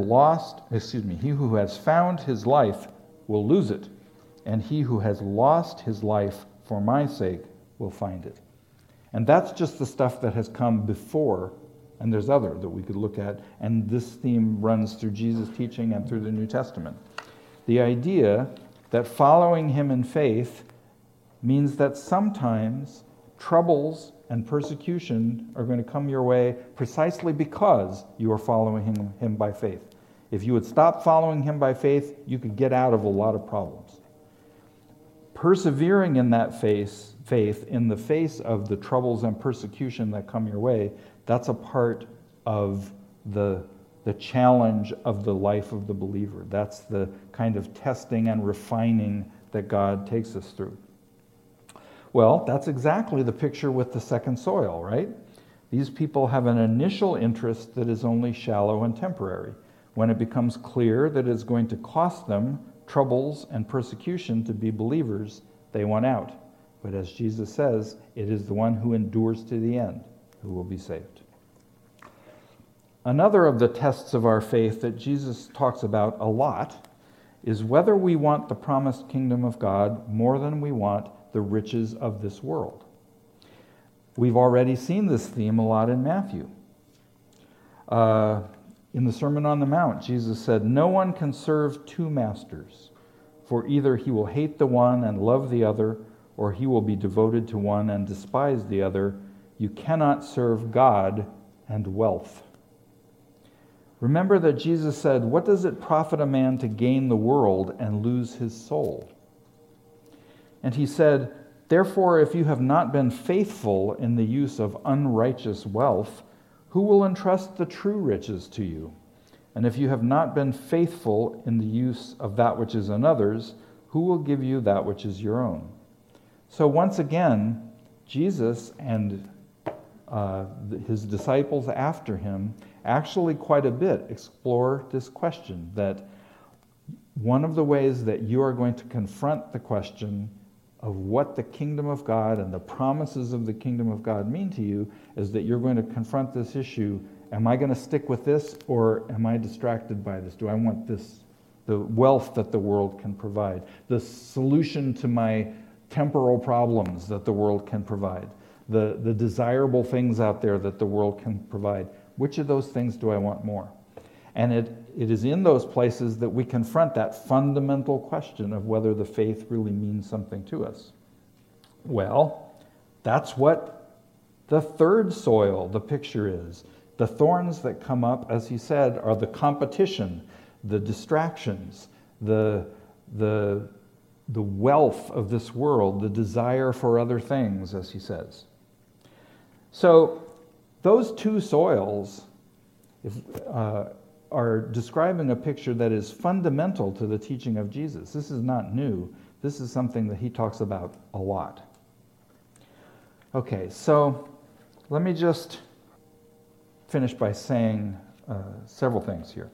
found his life will lose it, and he who has lost his life for my sake will find it. And that's just the stuff that has come before, and there's other that we could look at, and this theme runs through Jesus' teaching and through the New Testament. The idea that following him in faith means that sometimes troubles and persecution are going to come your way precisely because you are following him by faith. If you would stop following him by faith, you could get out of a lot of problems. Persevering in that faith in the face of the troubles and persecution that come your way, that's a part of the challenge of the life of the believer. That's the kind of testing and refining that God takes us through. Well, that's exactly the picture with the second soil, right? These people have an initial interest that is only shallow and temporary. When it becomes clear that it's going to cost them troubles and persecution to be believers, they want out. But as Jesus says, it is the one who endures to the end who will be saved. Another of the tests of our faith that Jesus talks about a lot is whether we want the promised kingdom of God more than we want the riches of this world. We've already seen this theme a lot in Matthew. In the Sermon on the Mount, Jesus said, "No one can serve two masters, for either he will hate the one and love the other, or he will be devoted to one and despise the other. You cannot serve God and wealth." Remember that Jesus said, "What does it profit a man to gain the world and lose his soul?" And he said, "Therefore, if you have not been faithful in the use of unrighteous wealth, who will entrust the true riches to you? And if you have not been faithful in the use of that which is another's, who will give you that which is your own?" So once again, Jesus and his disciples after him actually quite a bit explore this question, that one of the ways that you are going to confront the question of what the kingdom of God and the promises of the kingdom of God mean to you is that you're going to confront this issue. Am I going to stick with this, or am I distracted by this? Do I want this, the wealth that the world can provide, the solution to my temporal problems that the world can provide, the desirable things out there that the world can provide? Which of those things do I want more? And it is in those places that we confront that fundamental question of whether the faith really means something to us. Well, that's what the third soil, the picture is. The thorns that come up, as he said, are the competition, the distractions, the wealth of this world, the desire for other things, as he says. So those two soils are describing a picture that is fundamental to the teaching of Jesus. This is not new. This is something that he talks about a lot. Okay, so let me just finish by saying several things here.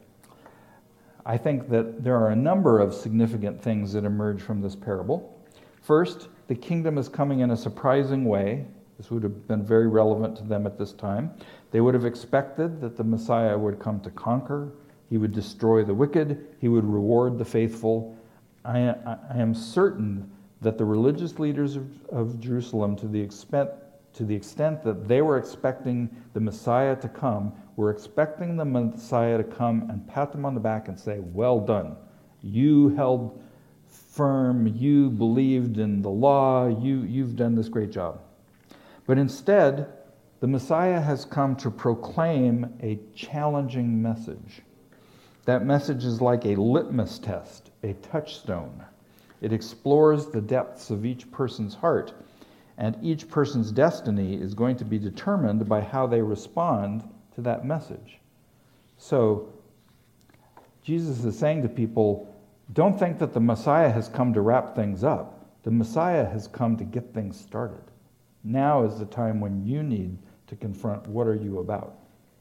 I think that there are a number of significant things that emerge from this parable. First, the kingdom is coming in a surprising way. This would have been very relevant to them at this time. They would have expected that the Messiah would come to conquer. He would destroy the wicked. He would reward the faithful. I am certain that the religious leaders of Jerusalem, to the extent that they were expecting the Messiah to come, were expecting the Messiah to come and pat them on the back and say, "Well done. You held firm. You believed in the law. You've done this great job." But instead, the Messiah has come to proclaim a challenging message. That message is like a litmus test, a touchstone. It explores the depths of each person's heart, and each person's destiny is going to be determined by how they respond to that message. So, Jesus is saying to people, don't think that the Messiah has come to wrap things up. The Messiah has come to get things started. Now is the time when you need to confront what are you about.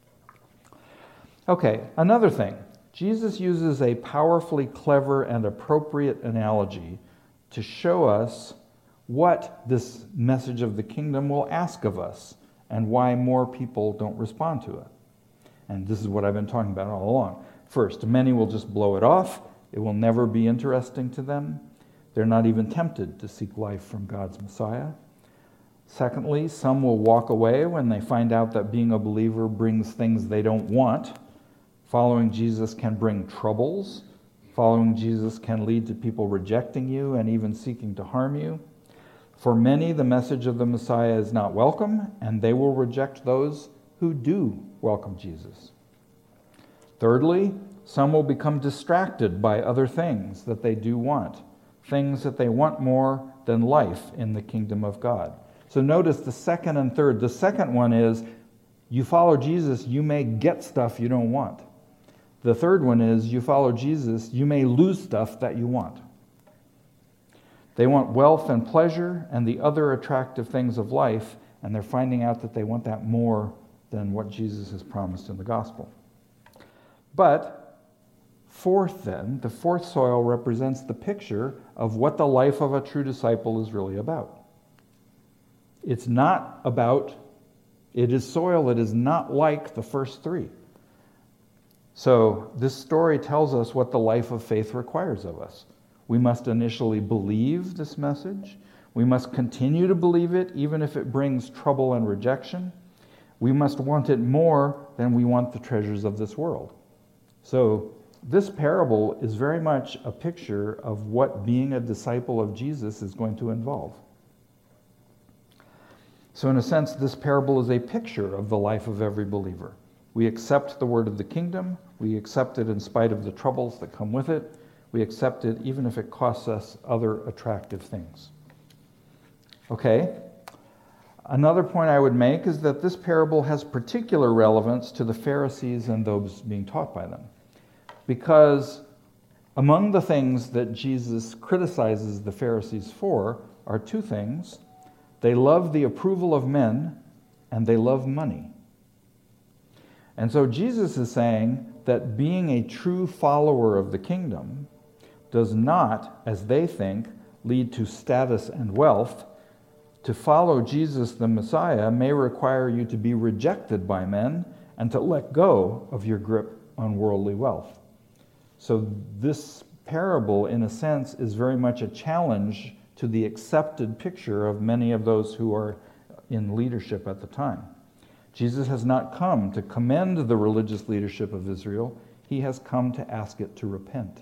Okay, another thing. Jesus uses a powerfully clever and appropriate analogy to show us what this message of the kingdom will ask of us and why more people don't respond to it. And this is what I've been talking about all along. First, many will just blow it off. It will never be interesting to them. They're not even tempted to seek life from God's Messiah. Secondly, some will walk away when they find out that being a believer brings things they don't want. Following Jesus can bring troubles. Following Jesus can lead to people rejecting you and even seeking to harm you. For many, the message of the Messiah is not welcome, and they will reject those who do welcome Jesus. Thirdly, some will become distracted by other things that they do want, things that they want more than life in the kingdom of God. So notice the second and third. The second one is, you follow Jesus, you may get stuff you don't want. The third one is, you follow Jesus, you may lose stuff that you want. They want wealth and pleasure and the other attractive things of life, and they're finding out that they want that more than what Jesus has promised in the gospel. But fourth then, the fourth soil represents the picture of what the life of a true disciple is really about. It's not about, it is soil that is not like the first three. So this story tells us what the life of faith requires of us. We must initially believe this message. We must continue to believe it, even if it brings trouble and rejection. We must want it more than we want the treasures of this world. So this parable is very much a picture of what being a disciple of Jesus is going to involve. So in a sense, this parable is a picture of the life of every believer. We accept the word of the kingdom. We accept it in spite of the troubles that come with it. We accept it even if it costs us other attractive things. Okay. Another point I would make is that this parable has particular relevance to the Pharisees and those being taught by them. Because among the things that Jesus criticizes the Pharisees for are two things. They love the approval of men, and they love money. And so Jesus is saying that being a true follower of the kingdom does not, as they think, lead to status and wealth. To follow Jesus the Messiah may require you to be rejected by men and to let go of your grip on worldly wealth. So this parable, in a sense, is very much a challenge to the accepted picture of many of those who are in leadership at the time. Jesus has not come to commend the religious leadership of Israel. He has come to ask it to repent.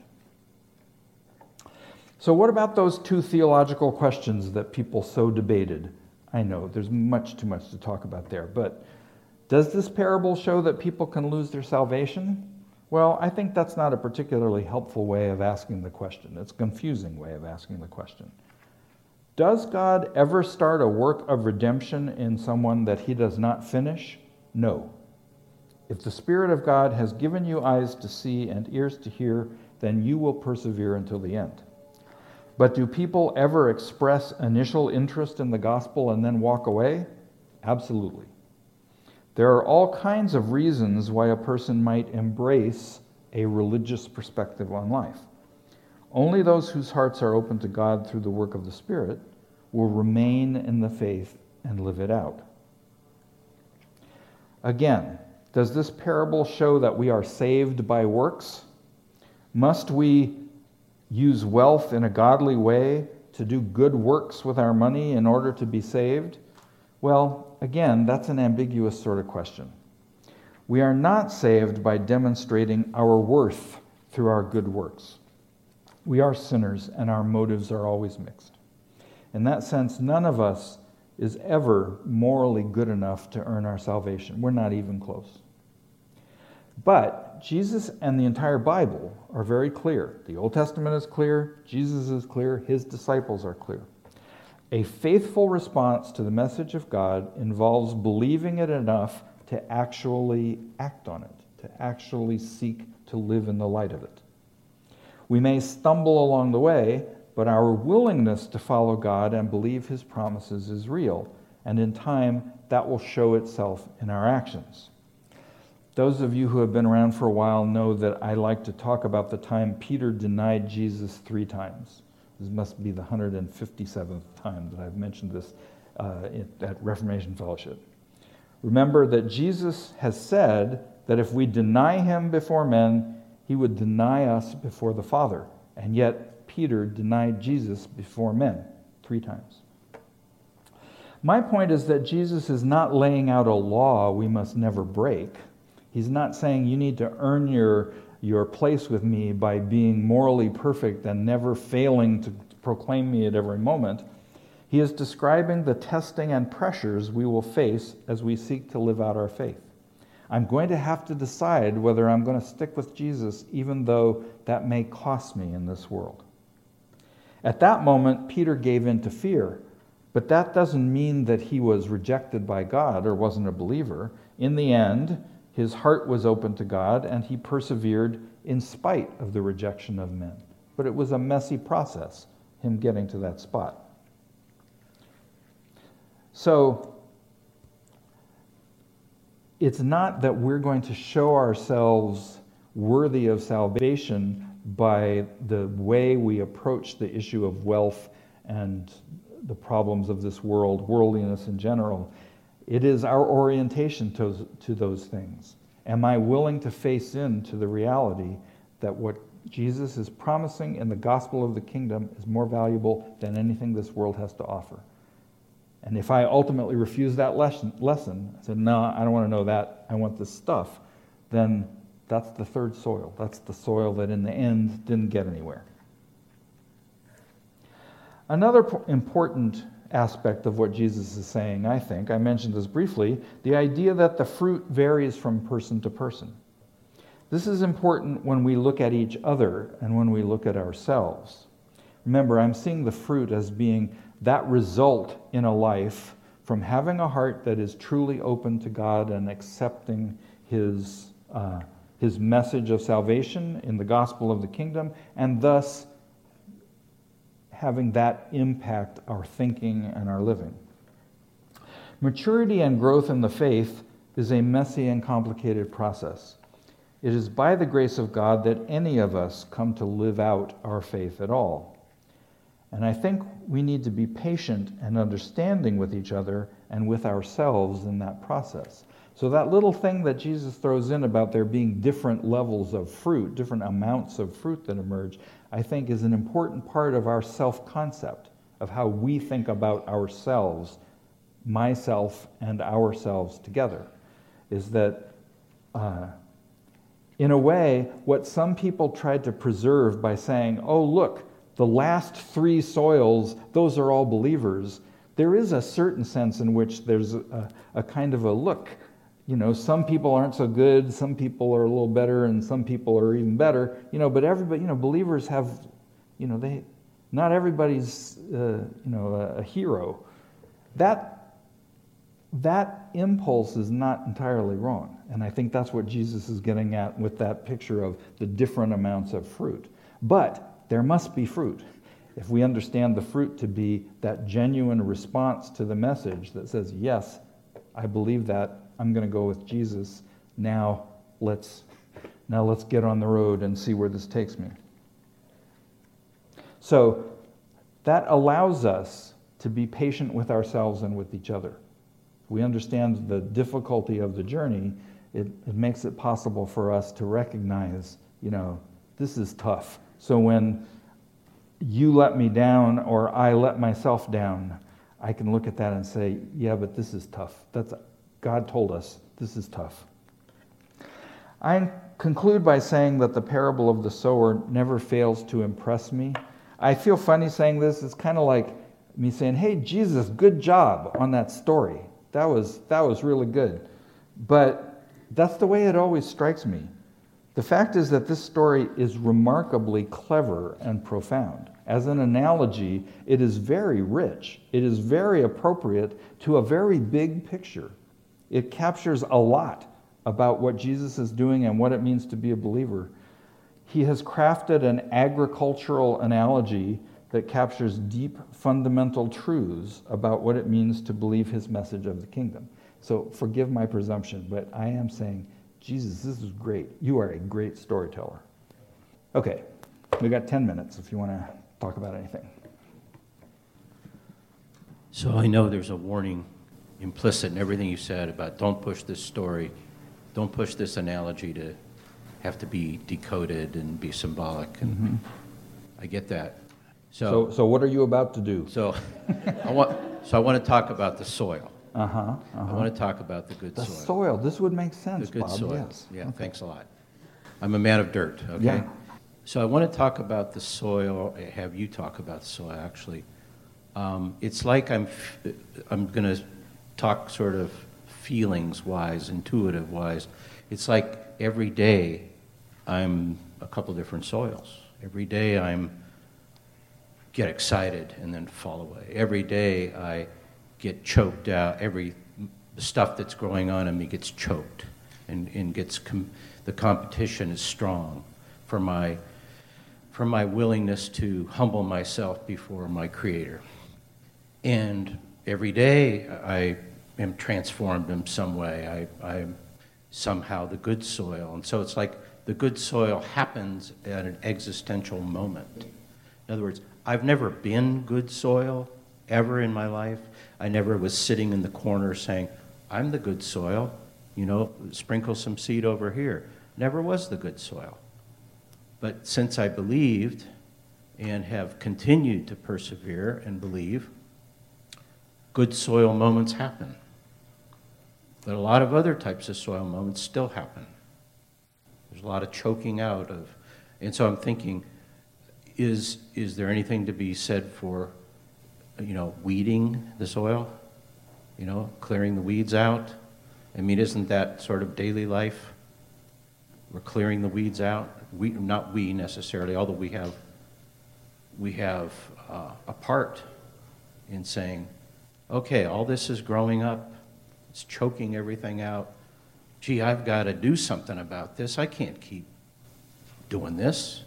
So what about those two theological questions that people so debated? I know there's much too much to talk about there, but does this parable show that people can lose their salvation? Well, I think that's not a particularly helpful way of asking the question. It's a confusing way of asking the question. Does God ever start a work of redemption in someone that he does not finish? No. If the Spirit of God has given you eyes to see and ears to hear, then you will persevere until the end. But do people ever express initial interest in the gospel and then walk away? Absolutely. There are all kinds of reasons why a person might embrace a religious perspective on life. Only those whose hearts are open to God through the work of the Spirit will remain in the faith and live it out. Again, does this parable show that we are saved by works? Must we use wealth in a godly way to do good works with our money in order to be saved? Well, again, that's an ambiguous sort of question. We are not saved by demonstrating our worth through our good works. We are sinners, and our motives are always mixed. In that sense, none of us is ever morally good enough to earn our salvation. We're not even close. But Jesus and the entire Bible are very clear. The Old Testament is clear, Jesus is clear, his disciples are clear. A faithful response to the message of God involves believing it enough to actually act on it, to actually seek to live in the light of it. We may stumble along the way, but our willingness to follow God and believe his promises is real, and in time that will show itself in our actions. Those of you who have been around for a while know that I like to talk about the time Peter denied Jesus 3 times. This must be the 157th time that I've mentioned this at Reformation Fellowship. Remember that Jesus has said that if we deny him before men, he would deny us before the Father. And yet Peter denied Jesus before men 3 times. My point is that Jesus is not laying out a law we must never break. He's not saying you need to earn your place with me by being morally perfect and never failing to proclaim me at every moment. He is describing the testing and pressures we will face as we seek to live out our faith. I'm going to have to decide whether I'm going to stick with Jesus, even though that may cost me in this world. At that moment, Peter gave in to fear, but that doesn't mean that he was rejected by God or wasn't a believer. In the end, his heart was open to God, and he persevered in spite of the rejection of men. But it was a messy process, him getting to that spot. So, it's not that we're going to show ourselves worthy of salvation by the way we approach the issue of wealth and the problems of this world, worldliness in general. It is our orientation to those things. Am I willing to face into the reality that what Jesus is promising in the gospel of the kingdom is more valuable than anything this world has to offer? And if I ultimately refuse that lesson, I said, no, I don't want to know that, I want this stuff, then that's the third soil. That's the soil that in the end didn't get anywhere. Another important aspect of what Jesus is saying, I think, I mentioned this briefly, the idea that the fruit varies from person to person. This is important when we look at each other and when we look at ourselves. Remember, I'm seeing the fruit as being that result in a life from having a heart that is truly open to God and accepting his message of salvation in the gospel of the kingdom, and thus having that impact our thinking and our living. Maturity and growth in the faith is a messy and complicated process. It is by the grace of God that any of us come to live out our faith at all. And I think we need to be patient and understanding with each other and with ourselves in that process. So that little thing that Jesus throws in about there being different levels of fruit, different amounts of fruit that emerge, I think is an important part of our self-concept, of how we think about ourselves, myself and ourselves together, is that in a way, what some people tried to preserve by saying, oh, look, the last three soils, those are all believers, there is a certain sense in which there's a kind of a look. You know, some people aren't so good, some people are a little better, and some people are even better. You know, but everybody, you know, believers have, you know, not everybody's, a hero. That impulse is not entirely wrong. And I think that's what Jesus is getting at with that picture of the different amounts of fruit. But there must be fruit. If we understand the fruit to be that genuine response to the message that says, yes, I believe that, I'm going to go with Jesus, now let's get on the road and see where this takes me. So that allows us to be patient with ourselves and with each other. We understand the difficulty of the journey, it makes it possible for us to recognize, you know, this is tough. So when you let me down or I let myself down, I can look at that and say, yeah, but this is tough. God told us this is tough. I conclude by saying that the parable of the sower never fails to impress me. I feel funny saying this. It's kind of like me saying, hey, Jesus, good job on that story. That was really good. But that's the way it always strikes me. The fact is that this story is remarkably clever and profound. As an analogy, it is very rich. It is very appropriate to a very big picture. It captures a lot about what Jesus is doing and what it means to be a believer. He has crafted an agricultural analogy that captures deep fundamental truths about what it means to believe his message of the kingdom. So forgive my presumption, but I am saying, Jesus, this is great. You are a great storyteller. Okay, we got 10 minutes if you want to talk about anything. So I know there's a warning implicit in everything you said about don't push this story, don't push this analogy to have to be decoded and be symbolic. And I get that. So what are you about to do? So I want to talk about the soil. I want to talk about the good the soil. Soil. This would make sense, The good Bob. soil. Yes. Yeah, Okay. Thanks a lot. I'm a man of dirt, okay? Yeah. So I want to talk about the soil, have you talk about the soil, actually. It's like I'm going to talk sort of feelings-wise, intuitive-wise. It's like every day I'm a couple different soils. Every day I'm get excited and then fall away. Every day I get choked out. The stuff that's growing on in me gets choked and gets the competition is strong for my willingness to humble myself before my Creator. And every day I am transformed in some way. I'm somehow the good soil. And so it's like the good soil happens at an existential moment. In other words, I've never been good soil ever in my life. I never was sitting in the corner saying, I'm the good soil, sprinkle some seed over here. Never was the good soil. But since I believed and have continued to persevere and believe, good soil moments happen. But a lot of other types of soil moments still happen. There's a lot of choking out of, and so I'm thinking, is there anything to be said for, weeding the soil? Clearing the weeds out? I mean, isn't that sort of daily life? We're clearing the weeds out. Not we necessarily, although we have a part in saying, okay, all this is growing up. It's choking everything out. Gee, I've got to do something about this. I can't keep doing this.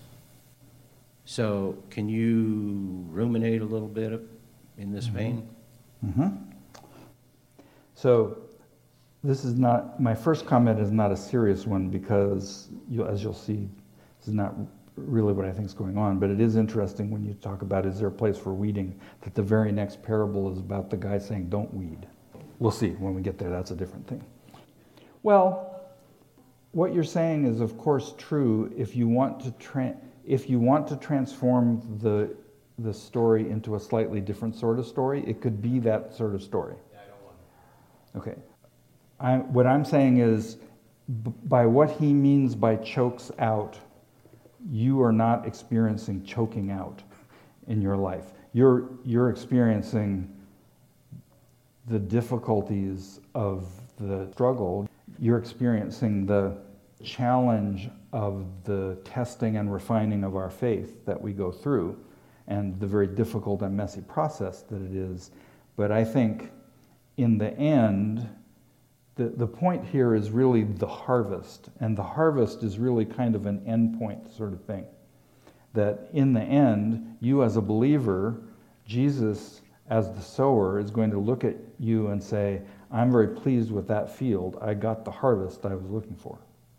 So can you ruminate a little bit in this vein? Mm-hmm. So This is not, my first comment is not a serious one because, as you'll see, this is not really what I think is going on, but it is interesting when you talk about is there a place for weeding, that the very next parable is about the guy saying don't weed. We'll see when we get there, that's a different thing. Well, what you're saying is of course true if you want to transform the story into a slightly different sort of story. It could be that sort of story. I don't want Okay. What I'm saying is, by what he means by chokes out, you are not experiencing choking out in your life. You're experiencing the difficulties of the struggle. You're experiencing the challenge of the testing and refining of our faith that we go through, and the very difficult and messy process that it is. But I think in the end, the point here is really the harvest, and the harvest is really kind of an endpoint sort of thing. That in the end, you as a believer, Jesus as the sower is going to look at you and say, I'm very pleased with that field. I got the harvest I was looking for.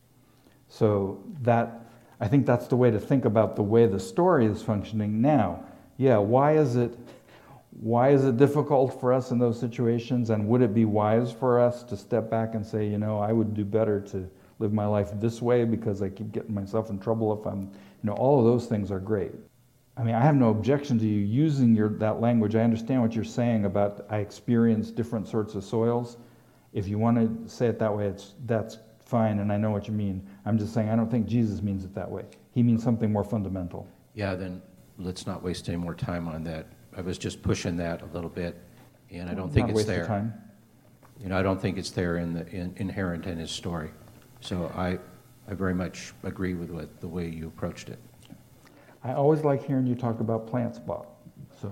So I think that's the way to think about the way the story is functioning now. Yeah, why is it difficult for us in those situations, and would it be wise for us to step back and say, I would do better to live my life this way because I keep getting myself in trouble if I'm, all of those things are great. I mean, I have no objection to you using that language. I understand what you're saying about I experience different sorts of soils. If you want to say it that way, that's fine, and I know what you mean. I'm just saying I don't think Jesus means it that way. He means something more fundamental. Yeah, then let's not waste any more time on that. I was just pushing that a little bit, and I don't think it's there. Time. I don't think it's there inherent in his story. So I very much agree with the way you approached it. I always like hearing you talk about plants, Bob. So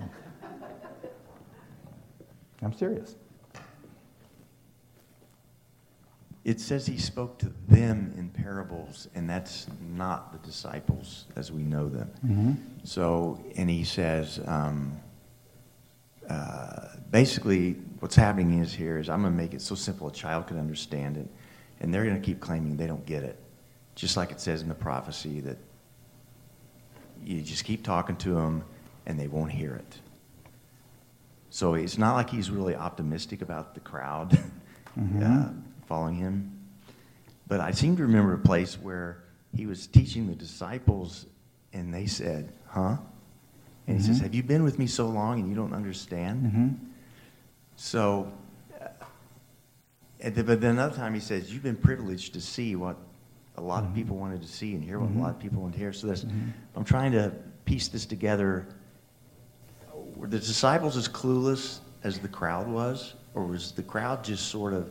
I'm serious. It says he spoke to them in parables, and that's not the disciples as we know them. Mm-hmm. So, and he says, basically what's happening is I'm going to make it so simple a child can understand it, and they're going to keep claiming they don't get it. Just like it says in the prophecy that you just keep talking to them and they won't hear it. So it's not like he's really optimistic about the crowd following him. But I seem to remember a place where he was teaching the disciples and they said, huh? And he says, have you been with me so long and you don't understand? Mm-hmm. So, but then another time he says, you've been privileged to see what a lot of people wanted to see and hear what a lot of people wanted to hear. So I'm trying to piece this together. Were the disciples as clueless as the crowd was? Or was the crowd just sort of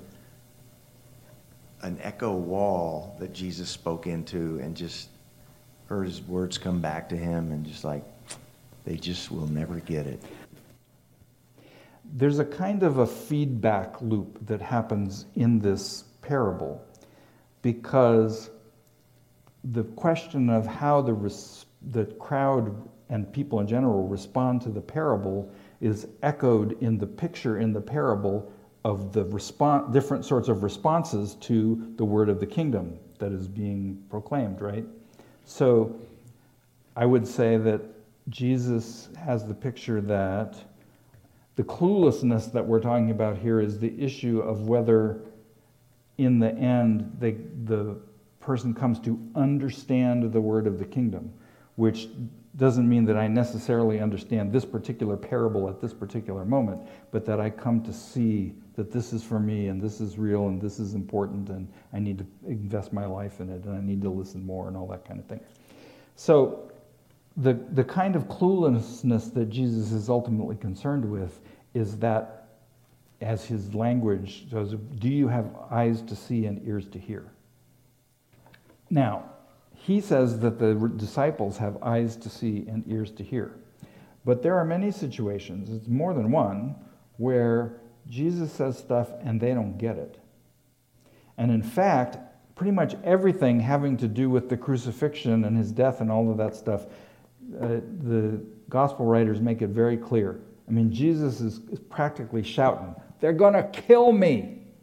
an echo wall that Jesus spoke into and just heard his words come back to him and just like, they just will never get it? There's a kind of a feedback loop that happens in this parable, because the question of how the crowd and people in general respond to the parable is echoed in the picture in the parable of the different sorts of responses to the word of the kingdom that is being proclaimed, right? So I would say that Jesus has the picture that the cluelessness that we're talking about here is the issue of whether in the end the person comes to understand the word of the kingdom, which doesn't mean that I necessarily understand this particular parable at this particular moment, but that I come to see that this is for me and this is real and this is important and I need to invest my life in it and I need to listen more and all that kind of thing. So the kind of cluelessness that Jesus is ultimately concerned with is that, as his language says, do you have eyes to see and ears to hear? Now, he says that the disciples have eyes to see and ears to hear. But there are many situations, it's more than one, where Jesus says stuff and they don't get it. And in fact, pretty much everything having to do with the crucifixion and his death and all of that stuff, the gospel writers make it very clear. I mean, Jesus is practically shouting, they're going to kill me.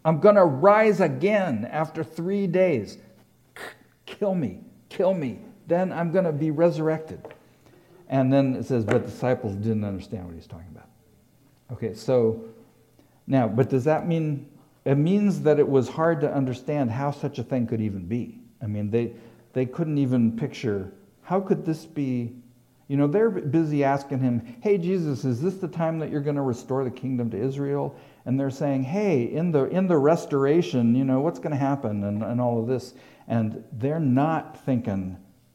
I'm going to rise again after 3 days. Kill me. Then I'm going to be resurrected. And then it says, but the disciples didn't understand what he's talking about. Okay, so now, but does that mean, it means that it was hard to understand how such a thing could even be. I mean, they couldn't even picture, how could this be? You know, they're busy asking him, hey, Jesus, is this the time that you're going to restore the kingdom to Israel? And they're saying, hey, in the restoration, you know, what's going to happen and all of this? And they're not thinking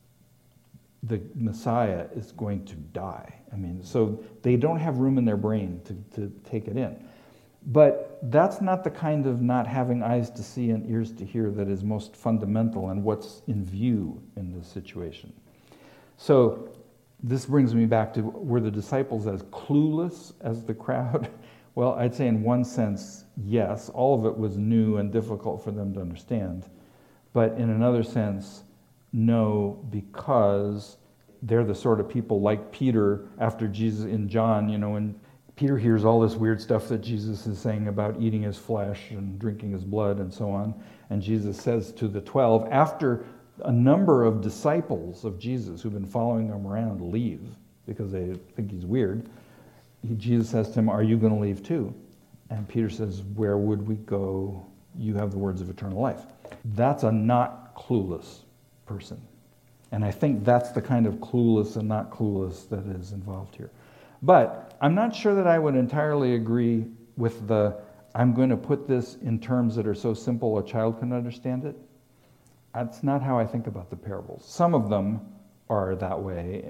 the Messiah is going to die. I mean, so they don't have room in their brain to take it in. But that's not the kind of not having eyes to see and ears to hear that is most fundamental and what's in view in this situation. So this brings me back to, were the disciples as clueless as the crowd? Well, I'd say in one sense, yes. All of it was new and difficult for them to understand. But in another sense, no, because they're the sort of people like Peter after Jesus in John, you know, when Peter hears all this weird stuff that Jesus is saying about eating his flesh and drinking his blood and so on. And Jesus says to the 12, after a number of disciples of Jesus who've been following him around leave because they think he's weird, Jesus says to him, are you going to leave too? And Peter says, where would we go? You have the words of eternal life. That's a not clueless person. And I think that's the kind of clueless and not clueless that is involved here. But I'm not sure that I would entirely agree with I'm going to put this in terms that are so simple a child can understand it. That's not how I think about the parables. Some of them are that way,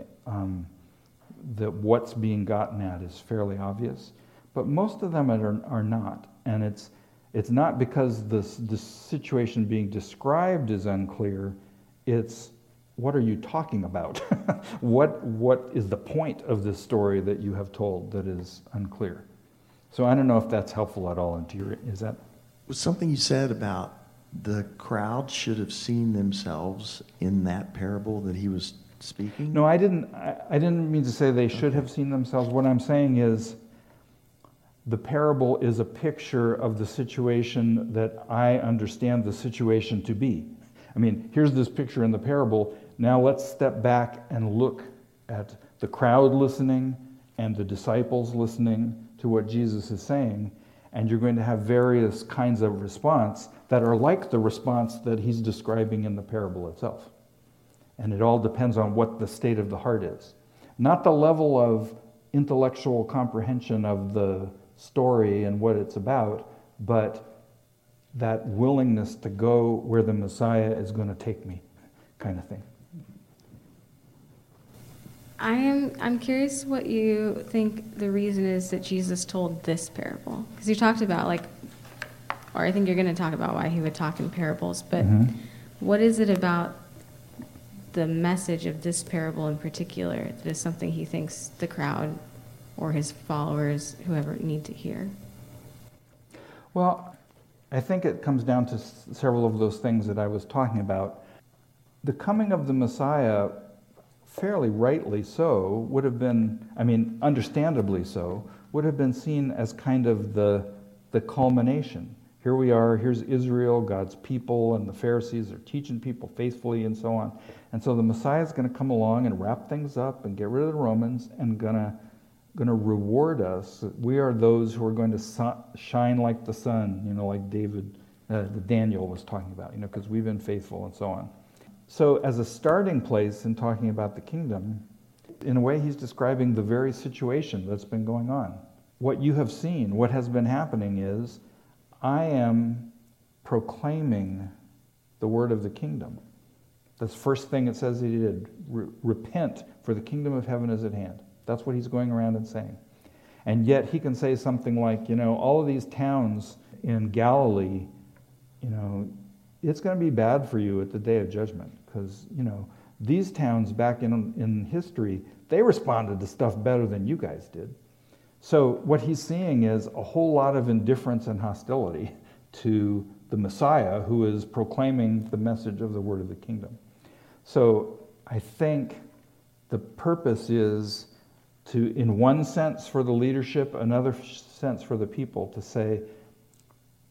that what's being gotten at is fairly obvious, but most of them are not. And it's not because the situation being described is unclear, it's what are you talking about? What is the point of this story that you have told that is unclear? So I don't know if that's helpful at all into your, is that? Was something you said about the crowd should have seen themselves in that parable that he was speaking? No, I didn't mean to say they should have seen themselves. What I'm saying is the parable is a picture of the situation that I understand the situation to be. I mean, here's this picture in the parable. Now let's step back and look at the crowd listening and the disciples listening to what Jesus is saying, and you're going to have various kinds of response that are like the response that he's describing in the parable itself. And it all depends on what the state of the heart is. Not the level of intellectual comprehension of the story and what it's about, but that willingness to go where the Messiah is going to take me, kind of thing. I'm curious what you think the reason is that Jesus told this parable. Because you talked about, or I think you're going to talk about why he would talk in parables, but what is it about the message of this parable in particular that is something he thinks the crowd or his followers, whoever, need to hear? Well, I think it comes down to several of those things that I was talking about. The coming of the Messiah, fairly rightly so, would have been, understandably so, would have been seen as kind of the culmination. Here we are, here's Israel, God's people, and the Pharisees are teaching people faithfully and so on. And so the Messiah is going to come along and wrap things up and get rid of the Romans and going to reward us. We are those who are going to shine like the sun, like Daniel was talking about, because we've been faithful and so on. So as a starting place in talking about the kingdom, in a way he's describing the very situation that's been going on. What you have seen, what has been happening is, I am proclaiming the word of the kingdom. That's the first thing it says that he did. Repent, for the kingdom of heaven is at hand. That's what he's going around and saying. And yet he can say something like, all of these towns in Galilee, it's going to be bad for you at the day of judgment. Because, these towns back in history, they responded to stuff better than you guys did. So what he's seeing is a whole lot of indifference and hostility to the Messiah who is proclaiming the message of the word of the kingdom. So I think the purpose is to, in one sense for the leadership, another sense for the people, to say,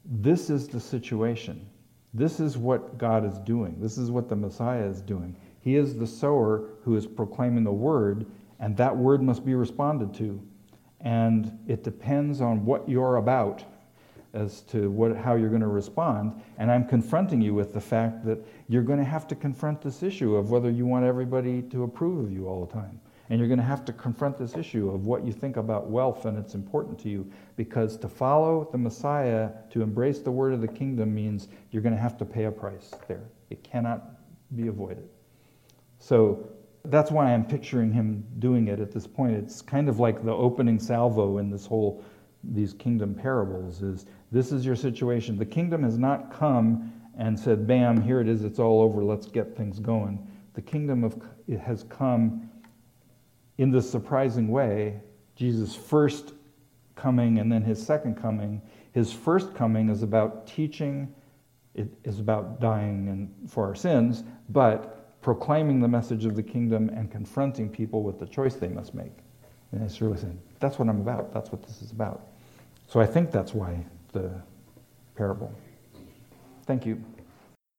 this is the situation. This is what God is doing. This is what the Messiah is doing. He is the sower who is proclaiming the word, and that word must be responded to. And it depends on what you're about as to how you're going to respond. And I'm confronting you with the fact that you're going to have to confront this issue of whether you want everybody to approve of you all the time. And you're going to have to confront this issue of what you think about wealth and it's important to you. Because to follow the Messiah, to embrace the word of the kingdom means you're going to have to pay a price there. It cannot be avoided. So that's why I'm picturing him doing it at this point. It's kind of like the opening salvo in these kingdom parables is, this is your situation. The kingdom has not come and said, bam, here it is, it's all over, let's get things going. The kingdom has come in this surprising way. Jesus' first coming and then his second coming. His first coming is about teaching, it is about dying for our sins, but proclaiming the message of the kingdom and confronting people with the choice they must make. And it's really saying, that's what I'm about, that's what this is about. So I think that's why the parable. Thank you.